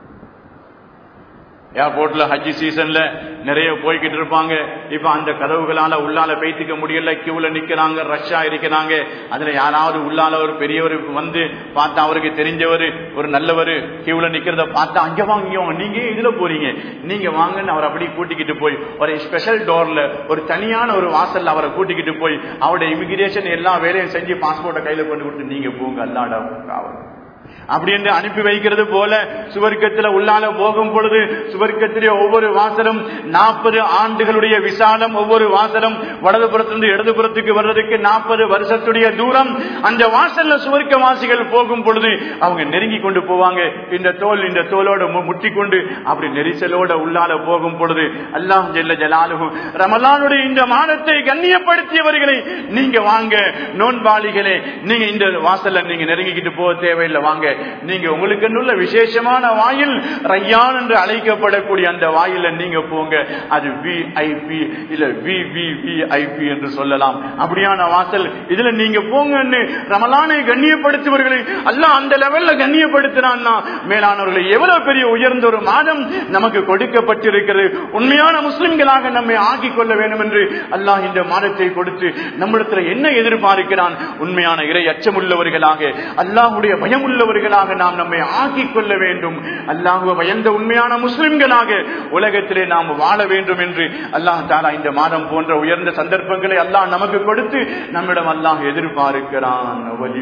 ஏர்போர்ட்ல ஹஜ் சீசன்ல நிறைய போய்கிட்டு இருப்பாங்க. இப்ப அந்த கதவுகளால உள்ளால பேசிக்க முடியல, கியூல நிக்கிறாங்க, ரஷ்ஷா இருக்கிறாங்க. அதுல யாராவது உள்ளால ஒரு பெரியவர் வந்து பார்த்தா, அவருக்கு தெரிஞ்சவர் ஒரு நல்லவர் கியூல நிக்கிறத பார்த்தா, அங்க வாங்க, நீங்க இதுல போறீங்க, நீங்க வாங்கன்னு அவர் அப்படி கூட்டிக்கிட்டு போய் ஒரு ஸ்பெஷல் டோர்ல ஒரு தனியான ஒரு வாசல்ல அவரை கூட்டிக்கிட்டு போய் அவருடைய இமிகிரேஷன் எல்லா வேலையும் செஞ்சு பாஸ்போர்ட்டை கையில கொண்டு கொடுத்து நீங்க போங்க அல்லாட காவல் அப்படி என்று அனுப்பி வைக்கிறது போல சுவர்க்கத்தில் உள்ளால போகும் பொழுது சுவர்க்கத்திலே ஒவ்வொரு வாசலும் நாற்பது ஆண்டுகளுடைய விசாலம். ஒவ்வொரு வாசலும் வலதுபுறத்திலிருந்து இடதுபுறத்துக்கு வர்றதுக்கு நாற்பது வருஷத்துடைய தூரம். அந்த வாசல்ல சுவர்க்க வாசிகள் போகும் பொழுது அவங்க நெருங்கி கொண்டு போவாங்க. இந்த தோல் இந்த தோலோட முட்டி கொண்டு அப்படி நெரிசலோட உள்ளால போகும் பொழுது அல்லாஹ் ஜல்ல ஜலாலுஹு ரமலானுடைய இந்த மாதத்தை கண்ணியப்படுத்தியவர்களை நீங்க வாங்க, நோன்பாளிகளே நீங்க இந்த வாசல்ல நீங்க நெருங்கிக்கிட்டு போக தேவையில்லை, வாங்க, நீங்க உங்களுக்கு உள்ள விசேஷமான வாயில் ரையான் என்று அழைக்கப்படக்கூடிய அந்த வாயில நீங்க போங்க. அது விஐபி இல்ல விவிவிஐபி என்று சொல்லலாம். அப்படியான வாசல் இதுல நீங்க போங்கன்னு ரமலானை கண்ணியப்படுத்துவர்களை அல்லாஹ் அந்த லெவல்ல கண்ணியப்படுத்தினான்னா மேலானவர்களை எவ்வளவு பெரிய உயர்ந்த ஒரு மாதம் நமக்கு கொடுக்கப்பட்டிருக்கிறது. உண்மையான முஸ்லிம்களாக நம்மை ஆக்கிக் கொள்ள வேண்டும் என்று அல்லாஹ் இந்த மாதத்தை கொடுத்து நம்மிடத்துல என்ன எதிர்பார்க்கிறான்? உண்மையான இறை அச்சமுள்ளவர்களாக, அல்லாஹ்வுடைய பயம் உள்ளவர்களாக நாம் நம்மை ஆக்கிக் கொள்ள வேண்டும். அல்லாஹ்வை பயந்த உண்மையான முஸ்லிம்களாக உலகத்திலே நாம் வாழ வேண்டும் என்று அல்லாஹ் தஆலா இந்த மாதம் போன்ற உயர்ந்த சந்தர்ப்பங்களை அல்லாஹ் நமக்கு கொடுத்து நம்மிடம் அல்லாஹ் எதிர்பார்க்கிறான்.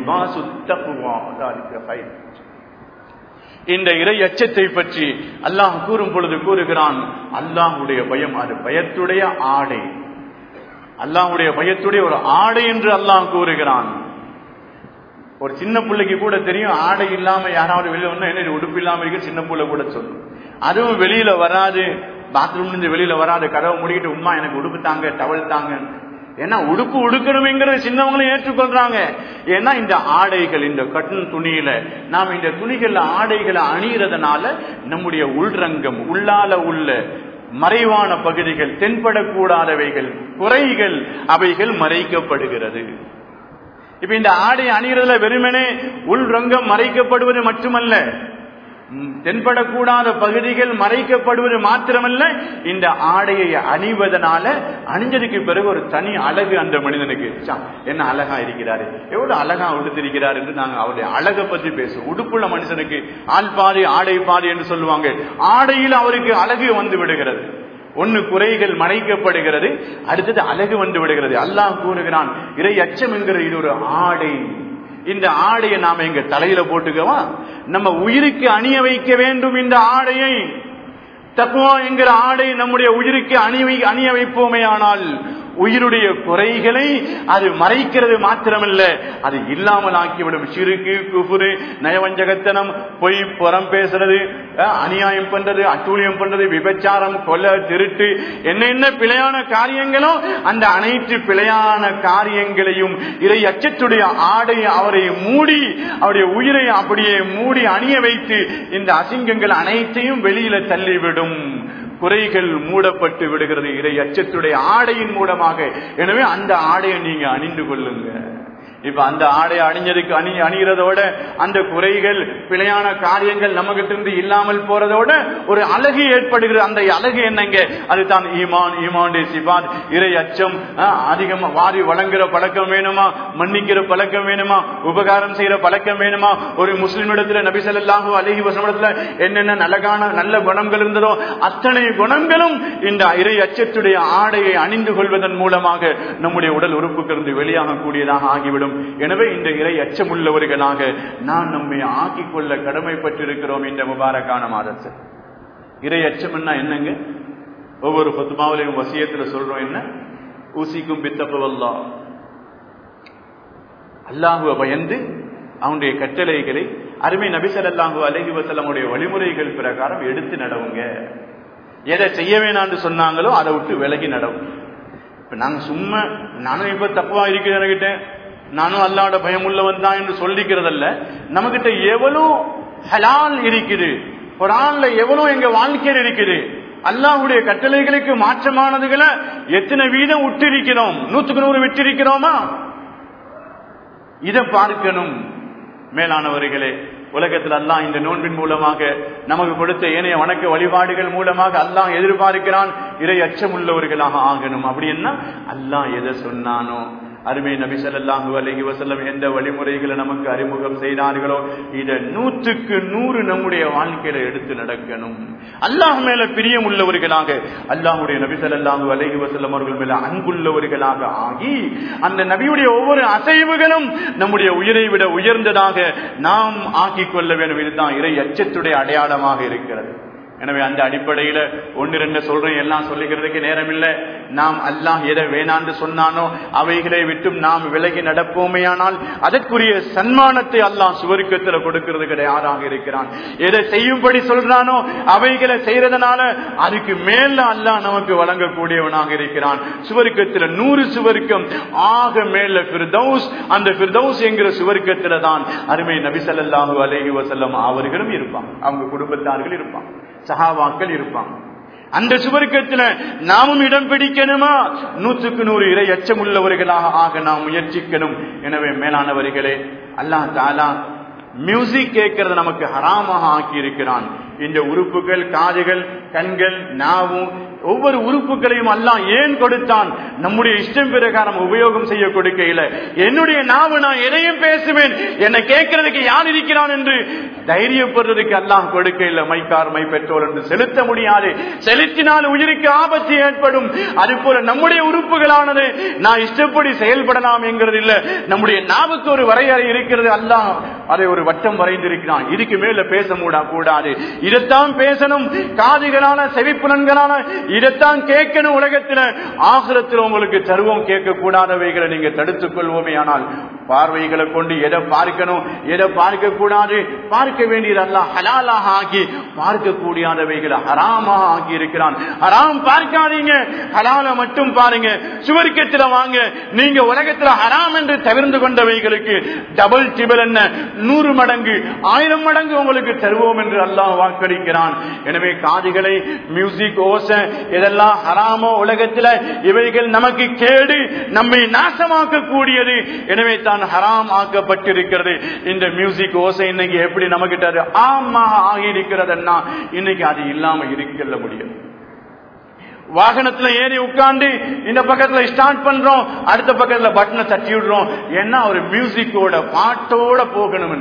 இந்த இறை அச்சத்தை பற்றி அல்லாஹ் கூறும் பொழுது கூறுகிறான், அல்லாஹ்வுடைய பயம் அது பயத்துடைய ஆடை, அல்லாஹ்வுடைய பயத்துடைய ஒரு ஆடை என்று அல்லாஹ் கூறுகிறான். ஒரு சின்ன பிள்ளைக்கு கூட தெரியும், ஆடை இல்லாம யாராவது வெளியில ஒண்ணு என்ன உடுப்பு இல்லாம இருக்க சின்ன பிள்ளை கூட சொல்லும். அதுவும் வெளியில வராது, பாத்ரூம்ல இருந்து வெளியில வராது, கதவை முடிக்கிட்டு உம்மா எனக்கு உடுப்பு தாங்க, டவல் தாங்க. ஏன்னா உடுப்பு உடுக்கணுங்கிறத சின்னவங்களும் ஏற்றுக்கொள்றாங்க. ஏன்னா இந்த ஆடைகள், இந்த கட்டன் துணியில நாம் இந்த துணிகள்ல ஆடைகளை அணிகிறதுனால நம்முடைய உள்ரங்கம், உள்ளால உள்ள மறைவான பகுதிகள், தென்படக்கூடாதவைகள், குறைகள், அவைகள் மறைக்கப்படுகிறது. இப்ப இந்த ஆடை அணிகிறதுல வெறுமனே உள் ரங்கம் மறைக்கப்படுவது மட்டுமல்ல, தென்படக்கூடாத பகுதிகள் மறைக்கப்படுவது மாத்திரமல்ல, இந்த ஆடையை அணிவதனால அணிஞ்சதுக்கு பிறகு ஒரு தனி அழகு அந்த மனிதனுக்கு. என்ன அழகா இருக்கிறாரு, எவ்வளவு அழகா உடுத்திருக்கிறார் என்று நாங்கள் அவருடைய அழகை பற்றி பேசுவோம். உடுப்புள்ள மனுஷனுக்கு ஆள் பாதி ஆடை பாதி என்று சொல்லுவாங்க. ஆடையில் அவருக்கு அழகு வந்து விடுகிறது. ஒன்னு குறைகள் மறைக்கப்படுகிறது, அடுத்தது அழகு வந்து விடுகிறது. அல்லாஹ் கூறுகிறான், இறை அச்சம் என்கிற இது ஒரு ஆடை. இந்த ஆடையை நாம எங்க தலையில போட்டுக்கவா? நம்ம உயிருக்கு அணிய வைக்க வேண்டும். இந்த ஆடையை, தக்வா என்கிற ஆடை நம்முடைய உயிருக்கு அணிவை அணிய வைப்போமே ஆனால் உயிருடைய குறைகளை அது மறைக்கிறது மாத்திரமல்ல, அது இல்லாமல் ஆக்கிவிடும். சிறுக்கு, குஃபுரு, நயவஞ்சகத்தனம், பொய், புறம் பேசுறது, அநியாயம் பண்றது, அட்டூழியம் பண்றது, விபச்சாரம், கொலை, திருட்டு, என்ன என்ன பிழையான காரியங்களோ அந்த அனைத்து பிழையான காரியங்களையும் இறை அச்சத்துடைய ஆடை அவரை மூடி, அவருடைய உயிரை அப்படியே மூடி அணிய வைத்து இந்த அசிங்கங்கள் அனைத்தையும் வெளியில தள்ளிவிடும். குறைகள் மூடப்பட்டு விடுகிறது இறை அச்சத்துடைய ஆடையின் மூலமாக. எனவே அந்த ஆடையை நீங்க அணிந்து கொள்ளுங்க. இப்ப அந்த ஆடை அணிஞ்சதுக்கு அணி அணிகிறதோட அந்த குறைகள் பிழையான காரியங்கள் நம்ம கிட்ட இருந்து இல்லாமல் போறதோட ஒரு அழகு ஏற்படுகிறது. அந்த அழகு என்னங்க? அதுதான் ஈமான், ஈமான் சிபாத், இறை அச்சம். அதிகமா வாரி வழங்குற பழக்கம் வேணுமா, மன்னிக்கிற பழக்கம் வேணுமா, உபகாரம் செய்யற பழக்கம் வேணுமா? ஒரு முஸ்லிமிடத்துல நபி ஸல்லல்லாஹு அலைஹி வஸல்லம் என்னென்ன நல்லகான நல்ல குணங்கள் இருந்ததோ அத்தனை குணங்களும் இந்த இறை அச்சத்துடைய ஆடையை அணிந்து கொள்வதன் மூலமாக நம்முடைய உடல் உறுப்புகளிலிருந்து வெளியாக கூடியதாக ஆகிவிடும். எனவே இந்த இறை அச்சமுள்ளவர்களாக நாம் நம்மை ஆக்கிக் கொள்ள கடமைப்பட்டிருக்கிறோம் இந்த முபாரக்கான மாதத்தில். இறை அச்சம் என்னங்க? ஒவ்வொரு ஃபத்வாவிலையும் வசியத்துல சொல்றோம், என்ன? ஊசிக்கும் பித்தப்பவல்லா, அல்லாஹுவை பயந்து அவனுடைய கட்டளைகளை அருமை நபி ஸல்லல்லாஹு அலைஹி வஸல்லமுடைய வழிமுறைகள் பிரகாரம் எடுத்து நடவுங்க. எதை செய்ய வேணான்னு சொன்னாங்களோ அதை விட்டு விலகி நடவும். இப்ப நாங்க சும்மா நானும் இப்ப தப்பா இருக்கிறேன், நானும் அல்லாஹ்வோட பயம் உள்ளவன் தான் என்று சொல்லிக்கிறதல்ல. நம்ம கிட்ட எவ்வளவு ஹலால் இருக்குது, குர்ஆன்ல எவ்வளவு எங்க வாழ்க்கையில் இருக்குது, அல்லாஹ்வுடைய கட்டளைகளுக்கு மாற்றமானதுகளை எத்தனை வீதம் விட்டு இருக்கிறோம், நூற்றுக்கு நூறு விட்டு இருக்கிறோமா? இதை பார்க்கணும். மேலானவர்களே, உலகத்தில் அல்லாஹ் இந்த நோன்பின் மூலமாக நமக்கு கொடுத்த ஏனைய வணக்க வழிபாடுகள் மூலமாக அல்லாஹ் எதிர்பார்க்கிறான் இறை அச்சம் உள்ளவர்களாக ஆகணும். அப்படி என்ன அல்லாஹ் எதை சொன்னானோ, அருமை நபி ஸல்லல்லாஹு அலைஹி வஸல்லம் எந்த வழிமுறைகளை நமக்கு அறிமுகம் செய்தார்களோ இதை நூற்றுக்கு நூறு நம்முடைய வாழ்க்கையில எடுத்து நடக்கணும். அல்லாஹ் மேல பிரியம் உள்ளவர்களாக, அல்லாஹ்வுடைய நபி ஸல்லல்லாஹு அலைஹி வஸல்லம் அவர்கள் மேல அன்புள்ளவர்களாக ஆகி அந்த நபியுடைய ஒவ்வொரு அசைவுகளும் நம்முடைய உயிரை விட உயர்ந்ததாக நாம் ஆக்கிக் கொள்ள வேண்டும். இதுதான் இறை அச்சத்துடைய அடையாளமாக இருக்கிறது. எனவே அந்த அடிப்படையில ஒன்னு ரெண்டு சொல்றேன், எல்லாம் சொல்லிக்கிறதுக்கு நேரம் இல்லை. நாம் அல்லாஹ் எதை வேணான்னு சொன்னானோ அவைகளை விட்டும் நாம் விலகி நடப்போமையானால் அதற்குரிய சன்மானத்தை அல்லாஹ் சுவர்க்கத்தில் கொடுக்கிறது கிடையாதாக இருக்கிறான். எதை செய்யும்படி சொல்றானோ அவைகளை செய்யறதுனால அதுக்கு மேல அல்லாஹ் நமக்கு வழங்கக்கூடியவனாக இருக்கிறான். சுவர்க்கத்தில் நூறு சுவர்க்கம், ஆக மேல ஃபிர்தௌஸ். அந்த ஃபிர்தௌஸ் என்கிற சுவர்க்கத்துல தான் அருமை நபி ஸல்லல்லாஹு அலைஹி வஸல்லம் அவர்களும் இருப்பாங்க, அவங்க குடும்பத்தார்கள் இருப்பாங்க, சஹாபாக்கள் இருப்பாங்க. அந்த சுவர்க்கத்துல நாமும் இடம் பிடிக்கணுமா? நூற்றுக்கு நூறு இறை அச்சம் உள்ளவர்களாக ஆக நாம் முயற்சிக்கணும். எனவே மேலானவர்களே, அல்லாஹ் தஆலா மியூசிக் கேட்கறது நமக்கு ஹராமாக ஆக்கி இருக்கிறான். இந்த உறுப்புகள், காதுகள், கண்கள், நாவும், ஒவ்வொரு உறுப்புகளையும் அல்லாஹ் ஏன் கொடுத்தான்? நம்முடைய இஷ்டம் பிரகாரம் உபயோகம் செய்ய கொடுக்கையில என்னுடைய நாவு நான் எதையும் பேசுவேன், என்னை கேட்கறதுக்கு யார் இருக்கிறான் என்று தைரியப்படுறதுக்கு அல்லாஹ் கொடுக்கையில மைக்கார் மை பெற்றோர் என்று செலுத்த முடியாது. செலுத்தினால் உயிருக்கு ஆபத்து ஏற்படும். அது போல நம்முடைய உறுப்புகளானது நான் இஷ்டப்படி செயல்படலாம் என்கிறது இல்ல. நம்முடைய நாவுக்கு ஒரு வரையறை இருக்கிறது. அல்லாஹ் அதை ஒரு வட்டம் வரைந்திருக்கிறான். இதுக்கு மேல பேச கூடாது, இதைத்தான் பேசணும். காதுகளான செவிப்புலன்களான இதைத்தான் கேட்கணும். உலகத்தில் ஆகிரத்தில் உங்களுக்கு தருவோம் கேட்க கூடாதவைகளை நீங்க தடுத்துக் கொள்வோமே. ஆனால் பார்வைகளை கொண்டு எதை பார்க்கணும் எதை பார்க்க கூடாது, பார்க்க வேண்டியது அல்லாஹ் ஹலாலாக ஆக்கி பார்க்க கூடியாதவைகளை ஹராமாக ஆக்கி இருக்கிறான். ஹராம் பார்க்காதீங்க, ஹலால மட்டும் பாருங்க. சுவர்க்கத்தில் வாங்க, நீங்க உலகத்தில் ஹராம் என்று தவிர்த்து கொண்டவைகளுக்கு டபுள் டிபிள் என்ன நூறு மடங்கு ஆயிரம் மடங்கு உங்களுக்கு தருவோம் என்று அல்லாஹ் வாக்களிக்கிறான். எனவே காதுகளை, மியூசிக், ஓசை, இதெல்லாம் ஹராமோ உலகத்தில் இவைகள் நமக்கு கேடு, நம்மை நாசமாக்க கூடியது. எனவே தான் இப்படித்தான் ஹராம் ஆக்கப்பட்டிருக்கிறது. இந்த மியூசிக் ஓசை இன்னைக்கு எப்படி நம்ம கிட்ட ஆமா ஆகி இருக்கிறதுன்னா இன்னைக்கு அது இல்லாம இருக்கல முடியும். வாகனத்துல ஏறி உட்கார்ந்து இந்த பக்கத்துல ஸ்டார்ட் பண்றோம், அடுத்த பக்கத்துல பட்டனை தட்டி விடுறோம். ஏன்னா ஒரு மியூசிக்கோட பாட்டோட போகணும்.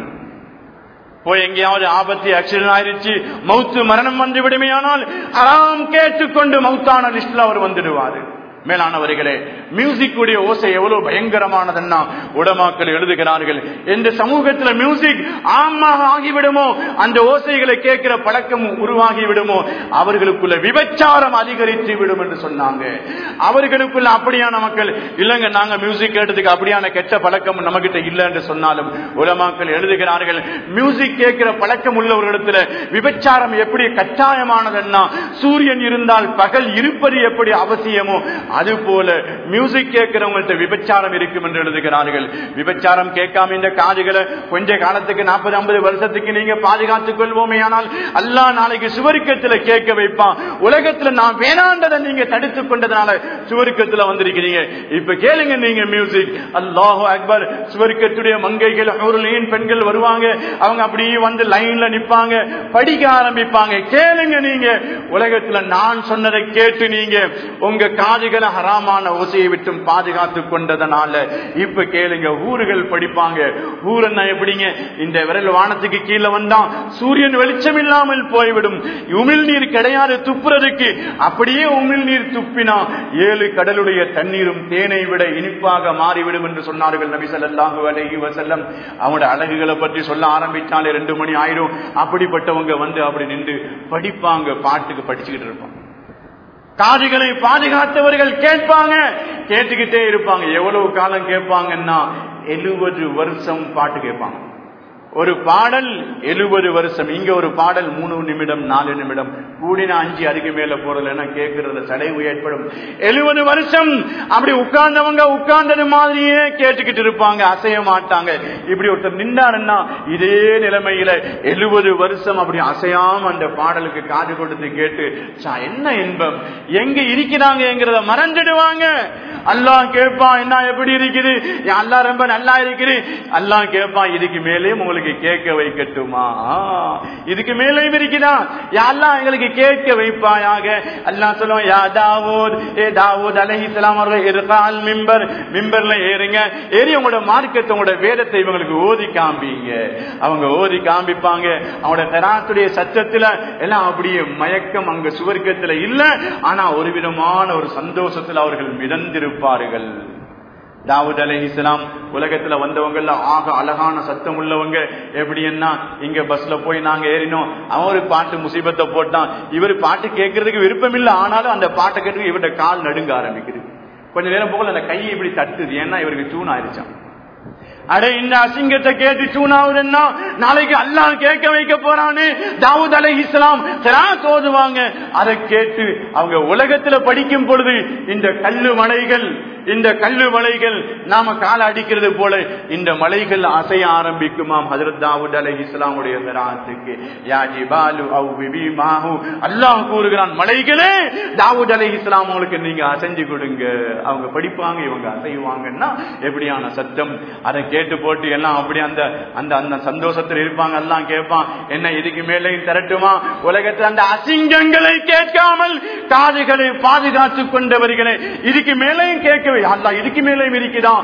போய் எங்கேயாவது ஆபத்து ஆக்சிடென்ட் ஆயிருச்சு, மௌத்து மரணம் வந்து விடுமையானால் ஹராம் கேட்டுக்கொண்டு மௌத்தான லிஸ்ட்ல அவர் வந்துடுவாரு. மேலானவர்களே, மியூசிக் உடைய ஓசை எவ்வளவு பயங்கரமானதுன்னா உலமாக்கள் எழுதுகிறார்கள், எந்த சமூகத்துல மியூசிக் ஆமாக ஆகிவிடுமோ, அந்த ஓசைகளை கேட்கிற பழக்கம் உருவாகி விடுமோ, அவர்களுக்குள்ள விபச்சாரம் அதிகரித்து விடும் என்று சொன்னாங்க. அவர்களுக்குள்ள அப்படியான மக்கள் இல்லங்க, நாங்க மியூசிக் கேட்டதுக்கு அப்படியான கெட்ட பழக்கம் நம்ம கிட்ட இல்ல என்று சொன்னாலும் உலமாக்கள் எழுதுகிறார்கள், மியூசிக் கேட்கிற பழக்கம் உள்ளவர்களிடத்துல விபச்சாரம் எப்படி கட்டாயமானதுன்னா, சூரியன் இருந்தால் பகல் இருப்பது எப்படி அவசியமோ அது போல மியூசிக் கேட்கிறவங்கள்ட்ட விபச்சாரம் இருக்கும் என்று எழுதுகிறார்கள். விபச்சாரம் கேட்காம இந்த காதுகளை கொஞ்ச காலத்துக்கு நாற்பது ஐம்பது வருஷத்துக்கு நீங்க பாதுகாத்துக் கொள்வோமே, ஆனால் அல்லாஹ் நாளைக்கு சுவர்க்கத்துல கேட்க வைப்பான். உலகத்துல நான் வேணாண்டதை நீங்க தடுத்துக் கொண்டதுனால சுவர்க்கத்துல வந்திருக்கிறீங்க. இப்ப கேளுங்க நீங்க மியூசிக். அல்லாஹு அக்பர். சுவர்க்கத்துடைய மங்கைகள் பெண்கள் வருவாங்க, அவங்க அப்படியே வந்து லைன்ல நிப்பாங்க, படிக்க ஆரம்பிப்பாங்க. கேளுங்க நீங்க. உலகத்துல நான் சொன்னதை கேட்டு நீங்க உங்க காதுகளை ஹராமான ஓசையை விட்டும் பாதுகாத்துக் கொண்டதனால இப்ப கேளுங்க, ஊர்கள் படிப்பாங்க. ஊருன்னா எப்படிங்க, இந்த விரல் வானத்துக்கு கீழே வந்தா சூரியன் வெளிச்சம் இல்லாமல் போய்விடும். உமிழ் நீர் கிடையாது துப்புறதுக்கு, அப்படியே உமிழ் நீர் துப்பினா ஏழு கடலுடைய தண்ணீரும் தேனை விட இனிப்பாக மாறிவிடும் என்று சொன்னார்கள் நபி ஸல்லல்லாஹு அலைஹி வஸல்லம். அவங்களோட அழகுகளை பற்றி சொல்ல ஆரம்பிச்சாலே ரெண்டு மணி ஆயிரும். அப்படிப்பட்டவங்க வந்து அப்படி நின்று படிப்பாங்க, பாட்டுக்கு படிச்சுக்கிட்டு இருப்பாங்க. காதுகளை பாதுகாத்தவர்கள் கேட்பாங்க, கேட்டுக்கிட்டே இருப்பாங்க. எவ்வளவு காலம் கேட்பாங்கன்னா எழுபது வருஷம் பாட்டு கேட்பாங்க. ஒரு பாடல் எழுபது வருஷம். இங்க ஒரு பாடல் மூணு நிமிடம் நாலு நிமிடம் கூடின அஞ்சு அதுக்கு மேல போறதுன்னா கேட்கறதுல சடைவு ஏற்படும். எழுபது வருஷம் அப்படி உட்கார்ந்தவங்க உட்கார்ந்தது மாதிரியே கேட்டுக்கிட்டு இருப்பாங்க, அசைய மாட்டாங்க. இப்படி ஒருத்தர் நின்றாருன்னா இதே நிலைமையில எழுபது வருஷம் அப்படி அசையாம அந்த பாடலுக்கு காது கொடுத்து கேட்டு என்ன இன்பம், எங்க இருக்கிறாங்கிறத மறந்துடுவாங்க. அல்லாஹ் கேட்பான், என்ன எப்படி இருக்குது, அல்லாஹ் ரொம்ப நல்லா இருக்குது. அல்லாஹ் கேட்பான், இதுக்கு மேலே உங்களுக்கு கேட்க வைக்கட்டுமா, இதுக்கு மேலே இருக்குதா, அல்லாஹ் எங்களுக்கு கேட்க வைப்பாயாக. அல்லாஹ் சொல்லுவான், யா தாவூத், ஏ தாவூத் அலைஹிஸ்ஸலாம் அவர்கள் இர்கால் மிம்பர், மிம்பர்ல ஏறுங்க, ஏறி உங்களோட மார்க்கத்தை உங்களோட வேதத்தை இவங்களுக்கு ஓதி காம்பிங்க. அவங்க ஓதி காண்பிப்பாங்க. அவங்களோட கராத்துடைய சத்தத்துல எல்லாம் அப்படியே மயக்கம் அங்க சுவர்க்கத்துல இல்ல, ஆனா ஒரு விதமான ஒரு சந்தோஷத்துல அவர்கள் மிதந்திருப்பார்கள். தாவூத் அலைஹிஸ்ஸலாம் உலகத்துல வந்தவங்க ஆக அழகான சத்தம் உள்ளவங்க. எப்படின்னா, இங்க பஸ்ல போய் நாங்க ஏறினோம், அவன் ஒரு பாட்டு முசீபத்தை போட்டான். இவர் பாட்டு கேட்கறதுக்கு விருப்பம் இல்லை, ஆனாலும் அந்த பாட்டை கேட்டு இவருடைய கால் நடுங்க ஆரம்பிக்குது. கொஞ்ச நேரம் போக அந்த கையை இப்படி தட்டுது, ஏன்னா இவருக்கு சூன் ஆயிருச்சான். அடே, இந்த அசிங்கத்தை கேட்டு சூனாவுதுன்னா நாளைக்கு அல்லாஹ் கேட்க வைக்க போறான்னு தாவூத் அலைஹிஸ்ஸலாம் கிராத் ஓதுவாங்க. அதை கேட்டு அவங்க உலகத்துல படிக்கும் பொழுது இந்த கல்லு மலைகள் இந்த கல்லு மலைகள் நாம கால அடிக்கிறது போல இந்த மலைகள் அசைய ஆரம்பிக்குமாம். ஹஜ்ரத் தாவூத் அலைஹிஸ்ஸலாமுடைய கிராத்துக்கு யா ஜிபாலு அவ்விபி மாஹு, அல்லாஹ் கூறுகிறான், மலைகளே தாவூத் அலைஹிஸ்ஸலாம் உங்களுக்கு நீங்க அசைஞ்சு கொடுங்க. அவங்க படிப்பாங்க, இவங்க அசைவாங்கன்னா எப்படியான சத்தம். அதை கேட்டு போட்டு எல்லாம் அப்படி அந்த அந்த அந்த சந்தோஷத்தில் இருப்பாங்க. எல்லாம் கேட்பான், என்ன இதுக்கு மேலேயும் தரட்டுமா, உலகத்தில் அந்த அசிங்கங்களை கேட்காமல் காதுகளை பாதுகாத்துக் கொண்டவர்களே, இதுக்கு மேலேயும் கேட்க அல்லாஹ் இதுக்கு மேலேயும் இருக்கிறான்.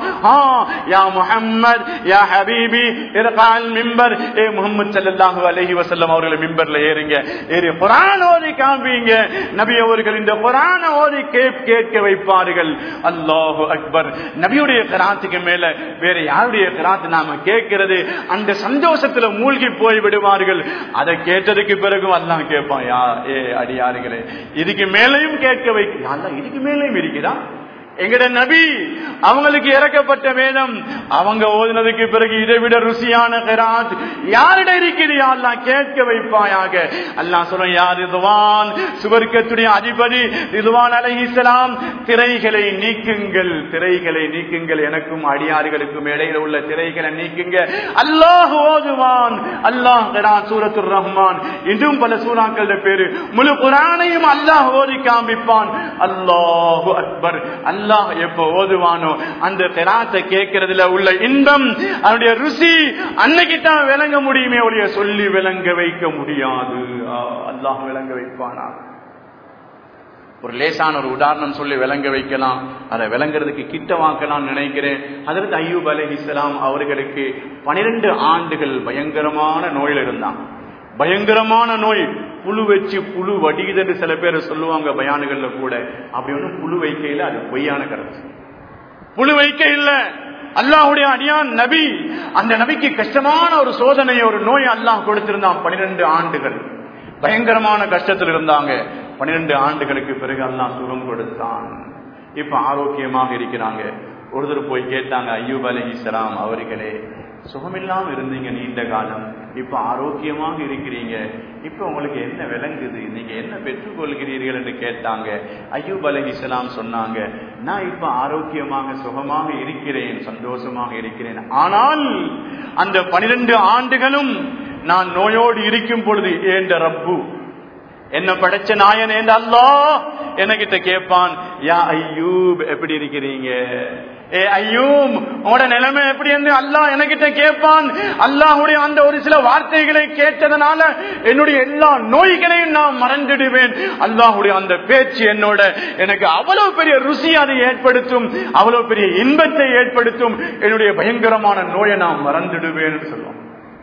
யா முஹம்மத் யா ஹபீபி இர்கால் மிம்பர், ஏ முஹம்மது ஸல்லல்லாஹு அலைஹி வஸல்லம் அவர்களை மிம்பர்ல ஏறுங்க, ஏறி குர்ஆன் ஓதி காண்பீங்க. நபி அவர்கள் இந்த குர்ஆனை ஓதி கேட்க வைப்பார்கள். அல்லாஹு அக்பர். நபியுடைய கிராத்துக்கு மேல வேற யாருடைய கிராத் நாம கேட்கிறது, அந்த சந்தோஷத்துல மூழ்கி போய் விடுவார்கள். அதை கேட்டதுக்கு பிறகு அல்லாஹ் கேட்பான், யா ஏ அடியார்களே இதுக்கு மேலேயும் கேட்க வைக்க, அல்லாஹ் இதுக்கு மேலேயும் இருக்கிறான். எங்கட நபி அவங்களுக்கு இறக்கப்பட்ட வேதம் அவங்க ஓதினதுக்கு பிறகு இதை விட ருசியான கிராத் யாரிட இருக்கிறது, அல்லாஹ் கேட்க வைப்பாயாக. அல்லாஹ் சொல்றான், யா ரிதுவான், சுவர்க்கத்துடைய அதிபதி ரிதுவான் அலைஹிஸ்ஸலாம், திரைகளை நீக்குங்கள், திரைகளை நீக்குங்கள், எனக்கும் அடியார்களுக்கும் இடையில உள்ள திரைகளை நீக்குங்க. அல்லாஹ் ஓதுவான். அல்லாஹ் கிராத் சூரத்துர் ரஹ்மான், இன்னும் பல சூறாக்கள் பேரு, முழு குர்ஆனையும் அல்லாஹ் ஓதி காண்பிப்பான். அல்லாஹு அக்பர். அல்லாஹ் எப்ப ஓதுவானோ அந்த கிராத்தை கேட்கறதுல உள்ள இன்பம், அதனுடைய ருசி அன்னைக்கு தான் விளங்க முடியுமே ஒழிய சொல்லி விளங்க வைக்க முடியாது. அல்லாஹ் விளங்க வைப்பானா? ஒரு லேசான ஒரு உதாரணம் சொல்லி விளங்க வைக்கலாம், அதை விளங்குறதுக்கு கிட்ட வாக்கலாம் நினைக்கிறேன். ஹஜ்ரத் அய்யூப் அலைஹிஸ்ஸலாம் அவர்களுக்கு பனிரெண்டு ஆண்டுகள் பயங்கரமான நோயில் இருந்தாங்க. பயங்கரமான நோய், புழு வச்சு புழு வடிகுது என்று சில பேர் சொல்லுவாங்க பயானுகள்ல கூட. அப்படி ஒன்றும் புழு வைக்கையில, அது பொய்யான கருத்து. புழு வைக்க இல்ல, அல்லாஹ்வுடைய அடியான் நபி, அந்த நபிக்கு கஷ்டமான ஒரு சோதனையை, ஒரு நோய் அல்லாஹ் கொடுத்திருந்தான். பனிரெண்டு ஆண்டுகள் பயங்கரமான கஷ்டத்தில் இருந்தாங்க. பனிரெண்டு ஆண்டுகளுக்கு பிறகு அல்லாஹ் சுகம் கொடுத்தான். இப்ப ஆரோக்கியமாக இருக்கிறாங்க. ஒருத்தர் போய் கேட்டாங்க, அய்யூப் அலைஹிஸ்ஸலாம் அவர்களே, சுகமில்லாம இருந்தீங்க நீண்ட காலம், இப்ப ஆரோக்கியமாக இருக்கிறீங்க, இப்ப உங்களுக்கு என்ன விளங்குது, நீங்க என்ன பெற்றுக்கொள்கிறீர்கள் என்று கேட்டாங்க. அய்யூப் அலைஹிஸ்ஸலாம் சொன்னாங்க, நான் இப்ப ஆரோக்கியமாக சுகமாக இருக்கிறேன், சந்தோஷமாக இருக்கிறேன். ஆனால் அந்த பனிரெண்டு ஆண்டுகளும் நான் நோயோடு இருக்கும் பொழுது ஏண்ட ரப்பு, என்ன படைச்ச நாயன் ஏண்ட அல்லாஹ் என்கிட்ட கேட்பான், யா அய்யூப் எப்படி இருக்கிறீங்க, ஏ அய்யூப் உங்களோட நிலைமை எப்படி என்று அல்லாஹ் என்கிட்ட கேட்பான். அல்லாஹ்வுடைய அந்த ஒரு சில வார்த்தைகளை கேட்டதனால என்னுடைய எல்லா நோய்களையும் நான் மறந்துடுவேன். அல்லாஹ்வுடைய அந்த பேச்சு என்னோட எனக்கு அவ்வளவு பெரிய ருசி அதை ஏற்படுத்தும், அவ்வளவு பெரிய இன்பத்தை ஏற்படுத்தும், என்னுடைய பயங்கரமான நோயை நான் மறந்துடுவேன் சொல்லுவோம்.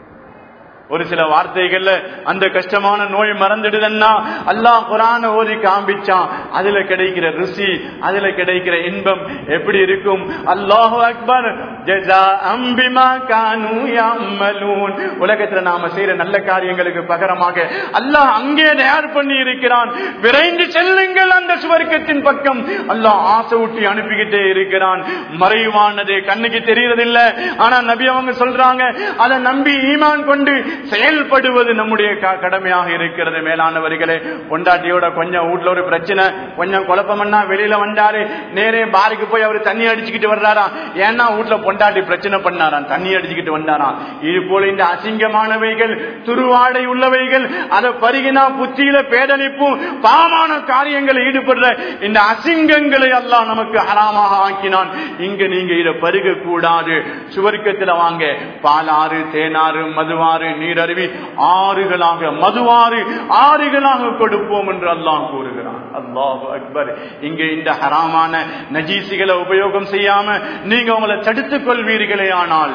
ஒரு சில வார்த்தைகள்ல அந்த கஷ்டமான நோய் மறந்துடுதுன்னா அல்லாஹ் குர்ஆனை ஓதி காண்பிச்சான். அதுல கிடைக்கிற ருசி, அதுல கிடைக்கிற இன்பம் எப்படி இருக்கும். அல்லாஹு அக்பர், ஜஸாஅம் பிமா கானூ யஅமலூன். உலகத்துல நாம செய்யற நல்ல காரியங்களுக்கு பகரமாக அல்லாஹ் அங்கே தயார் பண்ணி இருக்கிறான். விரைந்து செல்லுங்கள் அந்த சுவர்க்கத்தின் பக்கம். அல்லாஹ் ஆசை ஊட்டி அனுப்பிக்கிட்டே இருக்கிறான். மறைவானது கண்ணுக்கு தெரியறதில்ல, ஆனா நபி அவங்க சொல்றாங்க, அதை நம்பி ஈமான் கொண்டு செயல்படுவது நம்முடைய கடமையாக இருக்கிறது. மேலானவர்களே, பொண்டாட்டியோட கொஞ்சம் வீட்டுல ஒரு பிரச்சனை, கொஞ்சம் குழப்பம்னா வெளியில வந்தாரு, நேரே பாருக்கு போய் அவரு தண்ணி அடிச்சுக்கிட்டு வர்றாராம். ஏன்னா வீட்டுல பொண்டாட்டி பிரச்சனை பண்ணாராம், தண்ணி அடிச்சுக்கிட்டு வந்தாராம். இது போல இந்த அசிங்கமானவைகள், துருவாடை உள்ளவைகள், அதை பருகினா புத்தியில பேடலிப்பும் பாவமான காரியங்களை ஈடுபடுற இந்த அசிங்கங்களை அல்லாஹ் நமக்கு ஹராமாக ஆக்கினான். இங்க நீங்க இதை பருக கூடாது. சுவர்க்கத்துல வாங்க, பாலாறு, தேனாறு, மதுவாறு, நீரருவி ஆறுகளாக, மதுவாறு ஆறுகளாக கொடுப்போம் என்று அல்லாஹ் கூறுகிறான். அல்லாஹு அக்பர். இங்கே இந்த ஹராமான நஜீசிகளை உபயோகம் செய்யாம நீங்க உங்களை தடுத்துக் கொள்வீர்களே, ஆனால்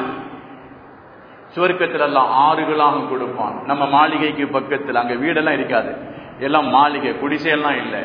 சுவர்க்கத்தில் எல்லாம் ஆறுகளாக கொடுப்பான். நம்ம மாளிகைக்கு பக்கத்தில் அங்க வீடெல்லாம் இருக்காது, எல்லாம் மாளிகை, குடிசை எல்லாம் இல்லை.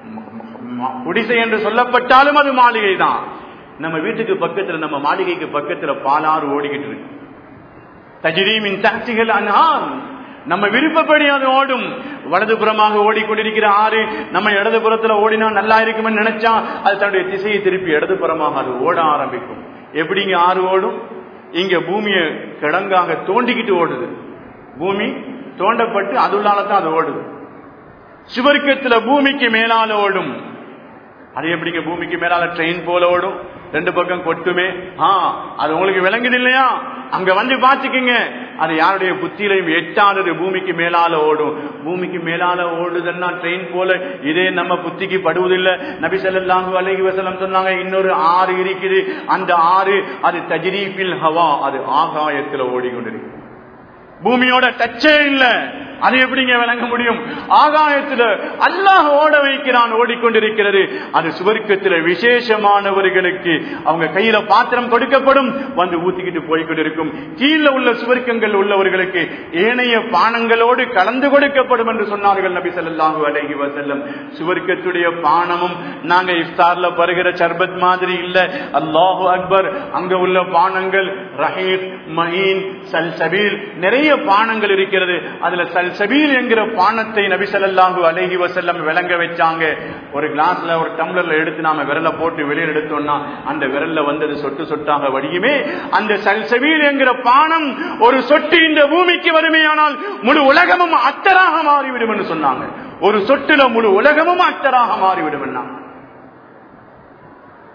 குடிசை என்று சொல்லப்பட்டாலும் அது மாளிகை தான். நம்ம வீட்டுக்கு பக்கத்துல, நம்ம மாளிகைக்கு பக்கத்துல பாலாறு ஓடிக்கிட்டு இருக்கு. தஜ்ரீமின் தஹ்திஹில் அன்ஹார், நம்ம விருப்பப்படி அது ஓடும். வலதுபுறமாக ஓடிக்கொண்டிருக்கிற ஆறு நம்ம இடதுபுறத்துல ஓடினா நல்லா இருக்கும்னு நினைச்சா அது தன்னுடைய திசையை திருப்பி இடதுபுறமாக அது ஓட ஆரம்பிக்கும். எப்படிங்க ஆறு ஓடும்? இங்க பூமியை கிடங்காக தோண்டிக்கிட்டு ஓடுது. பூமி தோண்டப்பட்டு அதுள்ளாலதான் அது ஓடுது. சுவர்க்கத்துல பூமிக்கு மேலால ஓடும். அது எப்படிங்க பூமிக்கு மேலால ட்ரெயின் போல ஓடும்? ரெண்டு பக்கம் கொட்டுமே. ஆஹ் அது உங்களுக்கு விளங்குது இல்லையா? அங்க வந்து பாத்துக்குங்க, அது யாருடைய புத்தியிலையும் எட்டானது. பூமிக்கு மேலால ஓடும். பூமிக்கு மேலால ஓடுதுன்னா ட்ரெயின் போல இதே நம்ம புத்திக்கு படுவதில்லை. நபி ஸல்லல்லாஹு அலைஹி வஸல்லம் சொன்னாங்க, இன்னொரு ஆறு இருக்குது, அந்த ஆறு அது தஜ்ரீஃபில் ஹவா, அது ஆகாயத்துல ஓடிக்கொண்டிருக்கு. பூமியோட டச்சே இல்ல. அது எப்படிங்க விளங்க முடியும்? ஆகாயத்துல அல்லாஹ் ஓட வைக்கிறான், ஓடிக்கொண்டிருக்கிறது. அது சுவர்க்கத்துல விசேஷமானவர்களுக்கு அவங்க கையில பாத்திரம் கொடுக்கப்படும், வந்து ஊத்திக்கிட்டு போய்கொண்டிருக்கும். கீழே உள்ள சுவர்க்கங்கள் உள்ளவர்களுக்கு ஏனைய பானங்களோடு கலந்து கொடுக்கப்படும் என்று சொன்னார்கள் நபி ஸல்லல்லாஹு அலைஹி வஸல்லம். சுவர்க்கத்துடைய பானமும் நாங்க இஃப்தார்ல பருகிற சர்பத் மாதிரி இல்ல. அல்லாஹு அக்பர். அங்க உள்ள பானங்கள் ரஹீக், மஹீன், சல்சபீல், நிறைய பானங்கள் இருக்கிறது. அதுல சல்சபீல் என்கிற பானத்தை நபி ஸல்லல்லாஹு அலைஹி வஸல்லம் விளங்க வச்சாங்க. ஒரு கிளாஸ்ல, ஒரு டம்ளர்ல எடுத்து நாம விரல போட்டு வெளியில் எடுத்தோம்னா அந்த விரல்ல வந்தது சொட்டு சொட்டாக வடியுமே. அந்த சல்சபீல் என்கிற பானம் ஒரு சொட்டு இந்த பூமிக்கு வறுமையானால் முழு உலகமும் அத்தராக மாறிவிடும் என்று சொன்னாங்க. ஒரு சொட்டுல முழு உலகமும் அத்தராக மாறிவிடும்.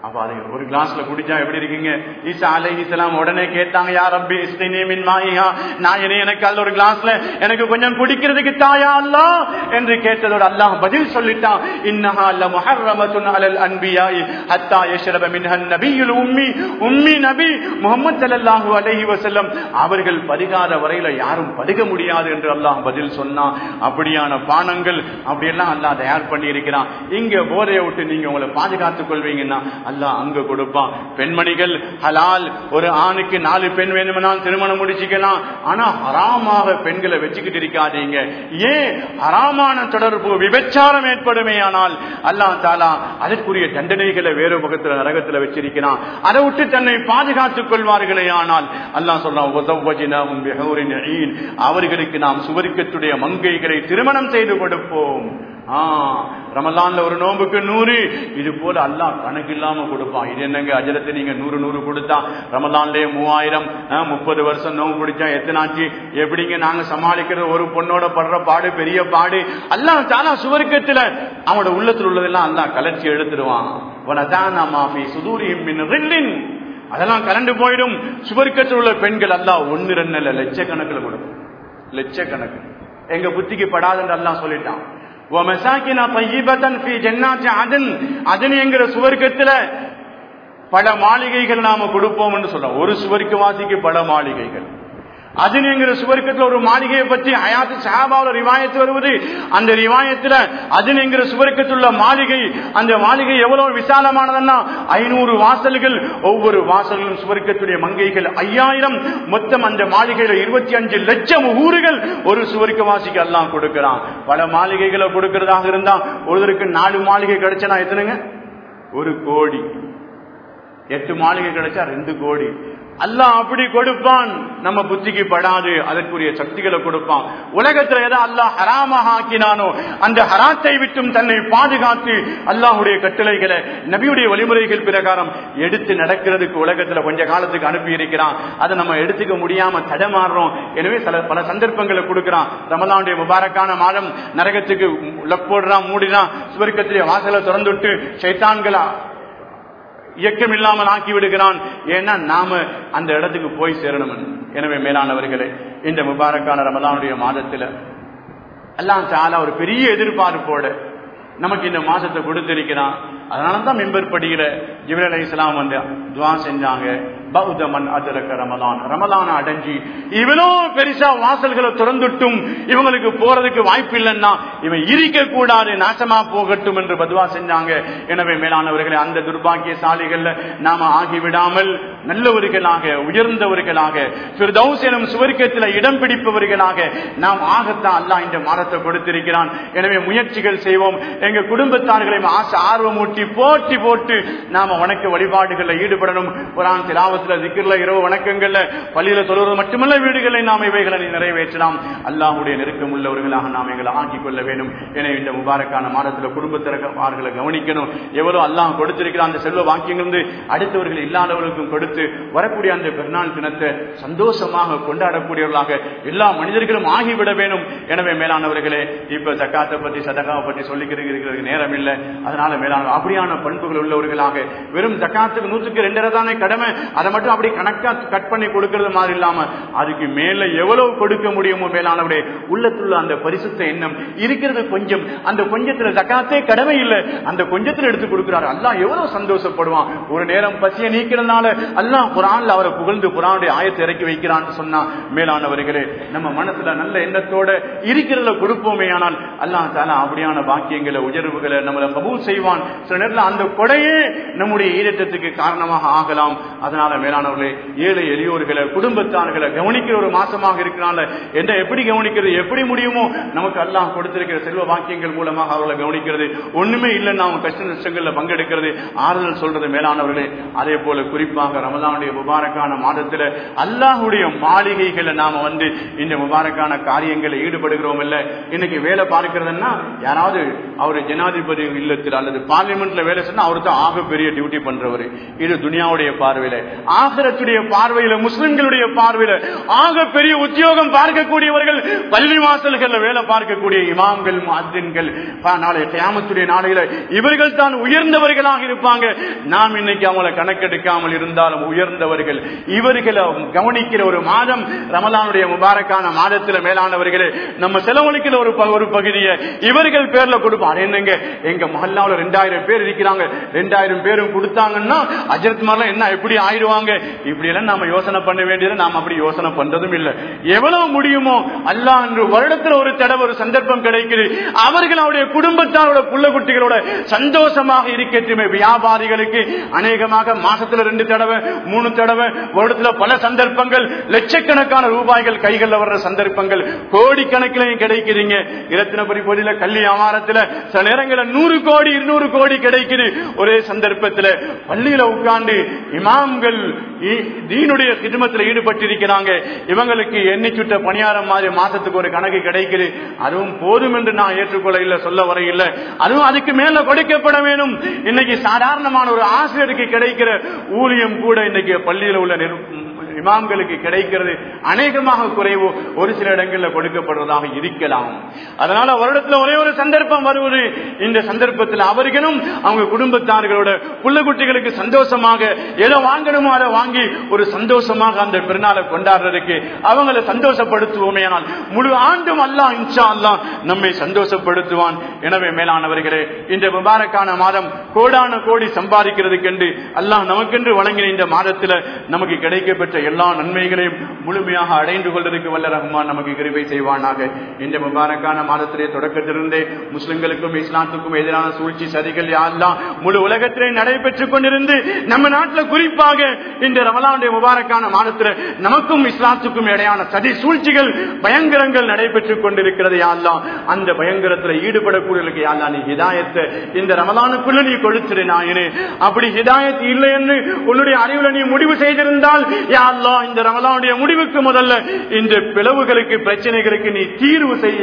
அப்ப அது ஒரு கிளாஸ்ல குடிச்சா எப்படி இருக்கீங்க? ஈசா அலைஹிஸ்ஸலாம் உடனே கேட்டாங்க, யா ரப்பி இஸ்கினி மின் மாயிஹா, நாயனே எனக்கு அல்ல ஒரு கிளாஸ்ல எனக்கு கொஞ்சம் குடிக்கிறதுக்கு தாயா அல்லாஹ் என்று கேட்டதோடு அல்லாஹ் பதில் சொல்லிட்டான், இன்னஹா லமுஹர்ரமத்துன் அலல் அன்பியாஇ ஹத்தா யஷ்ரப மின்ஹா நபியுல் உம்மி, உம்மி நபி முஹம்மது ஸல்லல்லாஹு அலைஹி வஸல்லம் அவர்கள் பருகாத வரையில யாரும் பருக முடியாது என்று அல்லாஹ் பதில் சொன்னான். அப்படியான பானங்கள் அப்படியெல்லாம் அல்லாஹ் தயார் பண்ணி இருக்கிறான். இங்க போதையை விட்டு நீங்க உங்களை பாதுகாத்துக் கொள்வீங்கன்னா அல்லாஹ் அங்க கொடுப்பான். பெண்மணிகள் ஹலால், ஒரு ஆணுக்கு நாலு பெண் வேணும்னால் திருமணம் முடிச்சுக்கலாம். ஆனா ஹராமாக பெண்களை வச்சுக்கிட்டு இருக்காதீங்க. ஏன்? ஹராமான தொடர்பு விபச்சாரம் ஏற்படுமே ஆனால் அல்லாஹ் தாலா அதற்குரிய தண்டனைகளை வேறு பக்கத்துல நரகத்துல வச்சிருக்கிறான். அதை விட்டு தன்னை பாதுகாத்துக் கொள்வார்களே ஆனால் அல்லாஹ் சொல்றான், அவர்களுக்கு நாம் சுவர்க்கத்துடைய மங்கைகளை திருமணம் செய்து கொடுப்போம். ரமலான்ல ஒரு நோம்புக்கு நூறு, இது போல அல்லாஹ் கணக்கு இல்லாம கொடுப்பான். இது என்னங்க அஜரத்தை நீங்க நூறு நூறு கொடுத்தா ரமலான்லயே மூவாயிரம் முப்பது வருஷம் நோம்பு பிடிச்சா எத்தனாச்சு? எப்படிங்க நாங்க சமாளிக்கிறது? ஒரு பொண்ணோட படுற பாடு பெரிய பாடு. அல்லாஹ் தானா சுவர்க்கத்துல அவனோட உள்ளத்தில் உள்ளதெல்லாம் அல்லாஹ் கலர்ச்சி எடுத்துருவான். அதெல்லாம் கலண்டு போயிடும். சுவர்க்கத்தில் உள்ள பெண்கள் அல்லாஹ் ஒன்னு ரெண்டு இல்ல லட்சக்கணக்கில் கொடுக்கும். லட்சக்கணக்கு எங்க புத்திக்கு படாதுன்னு அல்லாஹ் சொல்லிட்டான். என்கிற சுவர்க்கத்துல பல மாளிகைகள் நாம கொடுப்போம் என்று சொல்றோம். ஒரு சுவர்க்க வாசிக்கு பல மாளிகைகள். அதின் என்கிற சுவர்க்கத்துல ஒரு மாளிகையை பற்றி ஹயாத்து சஹாபாவுல ரிவாயத்து வருவது. அந்த ரிவாயத்துல அதின் என்கிற சுவர்க்கத்துள்ள மாளிகை, அந்த மாளிகை எவ்வளவு விசாலமானதுன்னா ஐநூறு வாசல்கள், ஒவ்வொரு வாசல்களும் சுவர்க்கத்துடைய மங்கைகள் ஐயாயிரம். மொத்தம் அந்த மாளிகையில இருபத்தி அஞ்சு லட்சம் ஊர்கள் ஒரு சுவர்க்க வாசிக்கு எல்லாம் கொடுக்கிறான். பல மாளிகைகளை கொடுக்கிறதாக இருந்தா ஒருவருக்கு நாலு மாளிகை கிடைச்சனா எத்தனைங்க? ஒரு கோடி. எட்டு மாளிகை கிடைச்சா ரெண்டு கோடி. அல்லாஹ் அப்படி கொடுப்பான். நம்ம புத்திக்கு படாது, அதற்குரிய சக்திகளை கொடுப்பான். உலகத்துல எதை அல்லாஹ் ஹராமாக ஆக்கினானோ அந்த ஹராத்தை விட்டும் தன்னை பாதுகாத்து அல்லாஹுடைய கட்டளைகளை நபியுடைய வழிமுறைகள் பிரகாரம் எடுத்து நடக்கிறதுக்கு உலகத்துல கொஞ்ச காலத்துக்கு அனுப்பி இருக்கிறான். அதை நம்ம எடுத்துக்க முடியாம தடமாறுறோம். எனவே சில பல சந்தர்ப்பங்களை கொடுக்கிறான். ரமலானுடைய முபாரக்கான மாதம் நரகத்துக்கு லக் போடுறான், மூடினான். சுவர்க்கத்திலே வாசலை திறந்துட்டு ஷைத்தான்களா இயக்கம் இல்லாமல் ஆக்கி விடுகிறான். ஏன்னா நாம அந்த இடத்துக்கு போய் சேரணும். எனவே மேலானவர்களே, இந்த முபாரக்கான ரமலானுடைய மாதத்துல அல்லாஹ் தஆலா ஒரு பெரிய எதிர்பார்ப்போட நமக்கு இந்த மாசத்தை கொடுத்திருக்கிறான். அதனாலதான் மெம்பர் படியில ஜிப்ரீல் அலைஹிஸ்ஸலாம் வந்து துஆ செஞ்சாங்க, பௌதமன் அதரக ரமலான், ரமலான அடைஞ்சி இவனோ பெருசா வாசல்களை திறந்துட்டும் இவங்களுக்கு போறதுக்கு வாய்ப்பு இல்லைன்னா இவன் இருக்க கூடாது, நாசமா போகட்டும் என்று பதுவா செஞ்சாங்க. எனவே மேலானவர்களை, அந்த துர்பாக்கியசாலிகள்ல நாம ஆகிவிடாமல் நல்லவர்களாக உயர்ந்தவர்களாக ஃபிர்தௌஸ் எனும் சுவர்க்கத்தில் இடம் பிடிப்பவர்களாக நாம் ஆகத்தான் அல்லாஹ் இந்த மாதத்தை கொடுத்திருக்கிறான். எனவே முயற்சிகள் செய்வோம். எங்க குடும்பத்தார்களை ஆசை ஆர்வம் ஊட்டி போட்டி போட்டு நாம வணக்க வழிபாடுகள்ல ஈடுபடணும். குர்ஆன் திலாவத்துல, திக்ர்ல, இரவு வணக்கங்கள்ல, பள்ளியில தொழுவது மட்டுமல்ல, வீடுகளை நாம் இவைகளை நிறைவேற்றலாம். அல்லாஹ்வுடைய நெருக்கம் உள்ளவர்களாக நாம் எங்களை ஆக்கிக் கொள்ள வேண்டும். எனவே இந்த முபாரக்கான மாதத்துல குடும்பத்தினர்களை கவனிக்கணும். எவ்வளவு அல்லாஹ் கொடுத்திருக்கிற அந்த செல்வ வாக்கியங்கள் வந்து அடுத்தவர்கள் இல்லாதவர்களுக்கும் கொடுத்து வரக்கூடிய அந்த பெருநாள் தினத்தை சந்தோஷமாக கொண்டாடக்கூடியவர்களாக எல்லா மனிதர்களும் ஆகிவிட வேண்டும். எனவே மேலானவர்களே, இப்ப ஜக்காத்தை பத்தி சதகாவை பற்றி சொல்லிக்கிறதுக்கு நேரம் இல்லை. அதனால மேலான அப்படியான பண்புகள் உள்ளவர்களாக வெறும் ஜக்காத்துக்கு நூற்றுக்கு ரெண்டரை தானே கடமை, அதை மட்டும் அப்படி கணக்கா கட் பண்ணி கொடுக்கறது மாதிரி இல்லாம அதுக்கு மேல எவ்வளவு கொடுக்க முடியுமோ மேலானவருடைய உள்ளத்துள்ள அந்த பரிசுத்த எண்ணம் இருக்கிறது. கொஞ்சம் அந்த கொஞ்சத்துல ஜக்காத்தே கடமை இல்லை, அந்த கொஞ்சத்துல எடுத்து கொடுக்கிறாரு. அல்லாஹ் எவ்வளவு சந்தோஷப்படுவான். ஒரு நேரம் பசியை நீக்கிறதுனால அல்லாஹ் குர்ஆன்ல அவரை புகழ்ந்து குர்ஆனுடைய ஆயத்தை இறக்கி வைக்கிறான்னு சொன்னா மேலானவர்களே, நம்ம மனசுல நல்ல எண்ணத்தோட இருக்கிறதுல கொடுப்போமே ஆனால் அல்லாஹ் தஆலா அப்படியான பாக்கியங்களை உயர்வுகளை நம்மளை கபூல் செய்வான். சில நேரத்தில் அந்த கொடையே நம்முடைய ஈரட்டத்துக்கு காரணமாக ஆகலாம். அதனால மேலானவர்களே, ஏழை எளியோர்களை குடும்பத்தார்களை கவனிக்கிற ஒரு மாசமாக இருக்கிறனால என்ன எப்படி கவனிக்கிறது, எப்படி முடியுமோ நமக்கு அல்லாஹ் கொடுத்திருக்கிற செல்வ வாக்கியங்கள் மூலமாக அவர்களை கவனிக்கிறது. ஒண்ணுமே இல்லைன்னா அவங்க கஷ்ட நஷ்டங்கள்ல பங்கெடுக்கிறது, ஆறுதல் சொல்றது மேலானவர்களே. அதே போல குறிப்பாக ரமலான் ரமலானுடைய முபாரக்கான மாதத்துல அல்லாஹ்வுடைய மாளிகைகளை நாம வந்து இந்த முபாரக்கான காரியங்களை ஈடுபடுகிறோம் இல்ல. இன்னைக்கு வேலை பார்க்கிறதுன்னா யாராவது அவரு ஜனாதிபதி இல்லத்தில் அல்லது பார்லிமெண்ட்ல வேலை சொன்னா அவரு தான் ஆக பெரிய டியூட்டி பண்றவர். இது துனியாவுடைய பார்வையில. ஆகிரத்துடைய பார்வையில, முஸ்லிம்களுடைய பார்வையில ஆக பெரிய உத்தியோகம் பார்க்கக்கூடியவர்கள் பள்ளி வாசல்கள் வேலை பார்க்கக்கூடிய இமாம்கள், முஅத்தின்கள். நாளை கியாமத்துடைய நாளையில இவர்கள் தான் உயர்ந்தவர்களாக இருப்பாங்க. நாம் இன்னைக்கு அவங்களை கணக்கெடுக்காமல் இருந்தாலும் உயர்ந்தவர்கள். இவர்களை கவனிக்கிற ஒரு மாதம் ரமலானுடைய முபாரக்கான மாதத்தில் மேலானவர்களே, நம்ம செலவழிக்கிற ஒரு ஒரு பகுதியை இவர்கள் பேர்ல கொடுப்பார். என்னங்க எங்க மஹல்லாவுல ரெண்டாயிரம் பேர் இருக்கிறாங்க, ரெண்டாயிரம் பேரும் கொடுத்தாங்கன்னா அஜரத் மாதிரிலாம் என்ன எப்படி ஆயிடுவாங்க, இப்படி எல்லாம் நாம யோசனை பண்ண வேண்டியது. நாம அப்படி யோசனை பண்றதும் இல்லை. எவ்வளவு முடியுமோ அல்லாஹ் என்று வருடத்தில் ஒரு தடவை ஒரு சந்தர்ப்பம் கிடைக்குது, அவர்கள் அவருடைய குடும்பத்தாரோட புள்ள குட்டிகளோட சந்தோஷமாக இருக்கட்டுமே. வியாபாரிகளுக்கு அநேகமாக மாசத்துல ரெண்டு தடவை மூணு தடவை, வருடத்துல பல சந்தர்ப்பங்கள், லட்சக்கணக்கான ரூபாய்கள் கைகள்ல வர்ற சந்தர்ப்பங்கள் கோடிக்கணக்கிலையும் கிடைக்குதுங்க. இரத்தினபுரி பகுதியில கல்வி வியாபாரத்துல சில நேரங்களில் நூறு கோடி இருநூறு கோடி கிடைக்குது. ஒரே சந்தர்ப்பத்தில் பள்ளியில உட்கார்ந்து இமாம்கள் தீனுடைய கிதுமத்தில் ஈடுபட்டிருக்கிறாங்க. இவங்களுக்கு எண்ணி சுட்ட பணியாரம் மாதிரி மாசத்துக்கு ஒரு கணக்கு கிடைக்குது. அதுவும் போதும் என்று நான் ஏற்றுக்கொள்ள இல்லை, சொல்ல வர இல்லை. அதுவும் அதுக்கு மேல கொடுக்கப்பட வேண்டும். இன்னைக்கு சாதாரணமான ஒரு ஆசிரியருக்கு கிடைக்கிற ஊதியம் கூட இன்னைக்கு பள்ளியில் உள்ள இமாம்களுக்கு கிடைக்கிறது அநேகமாக குறைவு, ஒரு சில இடங்களில் கொடுக்கப்படுவதாக இருக்கலாம். அதனால வருடத்துல ஒரே ஒரு சந்தர்ப்பம் வருவது. இந்த சந்தர்ப்பத்தில் அவர்களும் அவங்க குடும்பத்தார்களோட புள்ள குட்டிகளுக்கு சந்தோஷமாக எதை வாங்கணுமோ அதை வாங்கி ஒரு சந்தோஷமாக அந்த பெருநாளை கொண்டாடுறதுக்கு அவங்களை சந்தோஷப்படுத்துவோமே. ஆனால் முழு ஆண்டும் அல்லாஹ் இன்ஷா அல்லாஹ் நம்மை சந்தோஷப்படுத்துவான். எனவே மேலானவர்களே, இந்த முபாரக்கான மாதம் கோடான கோடி சம்பாதிக்கிறதுக்கென்று அல்லாஹ் நமக்கென்று வழங்கின இந்த மாதத்தில் நமக்கு கிடைக்கப்பெற்ற எல்லா நன்மைகளையும் முழுமையாக அடைந்து கொள்வதற்கு வல்ல ரஹ்மான் நமக்கு கிருபை செய்வானாக. இந்த முபாரக்கான மாதத்திலே தொடக்கத்திலிருந்தே முஸ்லிம்களுக்கும் இஸ்லாத்துக்கும் எதிரான சூழ்ச்சி சதிகள் யாரெல்லாம் முழு உலகத்திலே நடைபெற்றுக் கொண்டிருந்து நம்ம நாட்டில் குறிப்பாக இந்த ரமலானுடைய முபாரக்கான மாதத்தில் நமக்கும் இஸ்லாத்துக்கும் இடையான சதி சூழ்ச்சிகள் பயங்கரங்கள் நடைபெற்றுக் கொண்டிருக்கிறது. யாரெல்லாம் அந்த பயங்கரத்தில் ஈடுபடக்கூடியவர்களுக்கு யாரெல்லாம் நீ ஹிதாயத்தை இந்த ரமலானுக்குள்ள நீ கொடுத்துரு நாயனே. அப்படி ஹிதாயத் இல்லை என்று உன்னுடைய அறிவுல நீ முடிவு செய்திருந்தால் இந்த ரமலானுடைய முடிவுக்கு முதல்ல இந்த பிளவுகளுக்கு பிரச்சனைகளுக்கு நீ தீர்வு செய்ய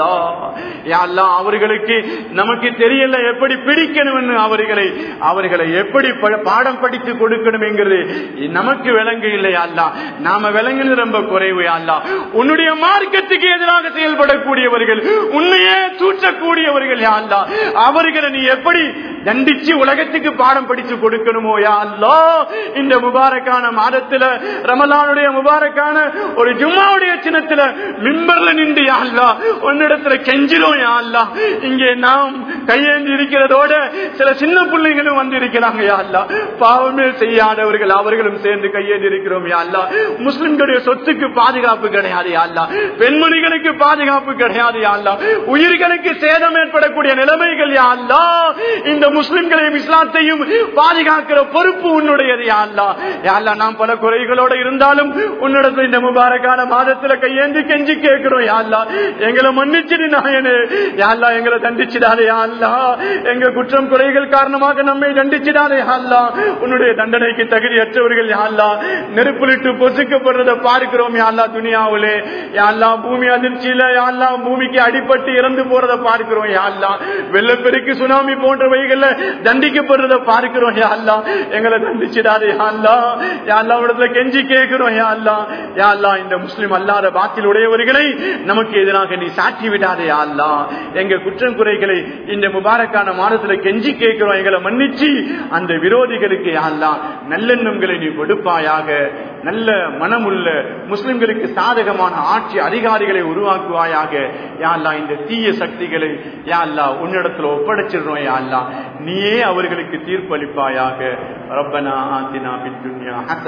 அல்லாஹ். அவர்களுக்கு நமக்கு தெரியல எப்படி பிடிக்கணும், அவர்களை அவர்களை எப்படி பாடம் படித்து கொடுக்கணும் என்கிறது நமக்கு விளங்கு இல்லையா அல்லாஹ். நாம விளங்குறது ரொம்ப குறைவு அல்லாஹ். உன்னுடைய மார்க்கத்துக்கு எதிராக செயல்படக்கூடியவர்கள், உன்னையே தூற்றக்கூடியவர்கள் யா அல்லாஹ், அவர்களை நீ எப்படி தண்டிச்சு உலகத்துக்கு பாடம் படித்து கொடுக்கணுமோ யா அல்லாஹ். இந்த முபாரக்கான மாதத்தில் ரமலானுடைய முபாரக்கான ஒரு ஜும்மாவுடைய சின்னத்துல மிம்பர்ல நின்று யா அல்லாஹ் உன்னிடத்துல கெஞ்சிரோம் யா அல்லாஹ். இங்கே நாம் கையேந்தி இருக்கிறதோட சில சின்ன பிள்ளைகளும் வந்து இருக்கிறாங்க யா அல்லாஹ். பாவமே செய்யாதவர்கள் அவர்களும் சேர்ந்து கையேந்தி இருக்கிறோம் யா அல்லாஹ். முஸ்லிம்களுடைய சொத்துக்கு பாதுகாப்பு கிடையாது யா அல்லாஹ், பெண்மணிகளுக்கு பாதுகாப்பு கிடையாது யா அல்லாஹ், உயிர்களுக்கு சேதம் ஏற்படக்கூடிய நிலைமைகள் யா அல்லாஹ். இந்த முஸ்லிம்களையும் இஸ்லாத்தையும் பாதுகாக்கிற பொறுப்பு உன்னுடையது யா அல்லாஹ். யா அல்லாஹ், நாம் பல குறைகளோட இருந்தாலும் உன்னிடத்துல இந்த முபாரக்கான மாதத்துல கையேந்தி கெஞ்சி கேட்கிறோம் யா அல்லாஹ். எங்களை மன்னிச்சிடு நாயனே யா அல்லாஹ், எங்களை தண்டிச்சிடாதே யா அல்லாஹ். எங்க குற்றம் குறைகள் காரணமாக நம்மை தண்டிச்சிடாதே யா அல்லாஹ். உன்னுடைய தண்டனைக்கு தகுதியற்றவர்கள் யா அல்லாஹ் நெருப்புலிட்டு பொசுக்கப்படுறதை பார்க்கிறோம் யா அல்லாஹ். துனியாவிலே யா அல்லாஹ் பூமி அதிர்ச்சியில யா அல்லாஹ் பூமிக்கு அடிபட்டு இறந்து போறதை பார்க்கிறோம் யா அல்லாஹ். வெள்ளப்பெருக்கு சுனாமி போன்றவைகள்ல தண்டிக்கப்படுறதை பார்க்கிறோம் யா அல்லாஹ். எங்களை தண்டிச்சிடாதே யா அல்லாஹ். யா அல்லாஹ் இடத்துல கெஞ்சி கேட்கிறோம் யா அல்லாஹ். யா அல்லாஹ், இந்த முஸ்லிம் அல்லாத பாத்தில் உடையவர்களை நமக்கு எதிராக நீ சாட்சி விடாதே யா அல்லாஹ். எங்க குற்றம் குறைகளை இந்த முபாரக்கான மாதத்தில் கெஞ்சி கேட்கிறோம், எங்களை மன்னிச்சு அந்த விரோதிகளுக்கு யா அல்லாஹ் நல்லெண்ணங்களை நீ கொடுப்பாயாக. நல்ல மனமுள்ள முஸ்லிம்களுக்கு சாதகமான ஆட்சி அதிகாரிகளை உருவாக்குவாயாக. யா அல்லாஹ், இந்த தீய சக்திகளை யா அல்லாஹ் உன்னிடத்துல ஒப்படைச்சிடுறோம் யா அல்லாஹ். நீயே அவர்களுக்கு தீர்ப்பளிப்பாயாக. ரப்பனா ஆத்தினா ஃபித் துன்யா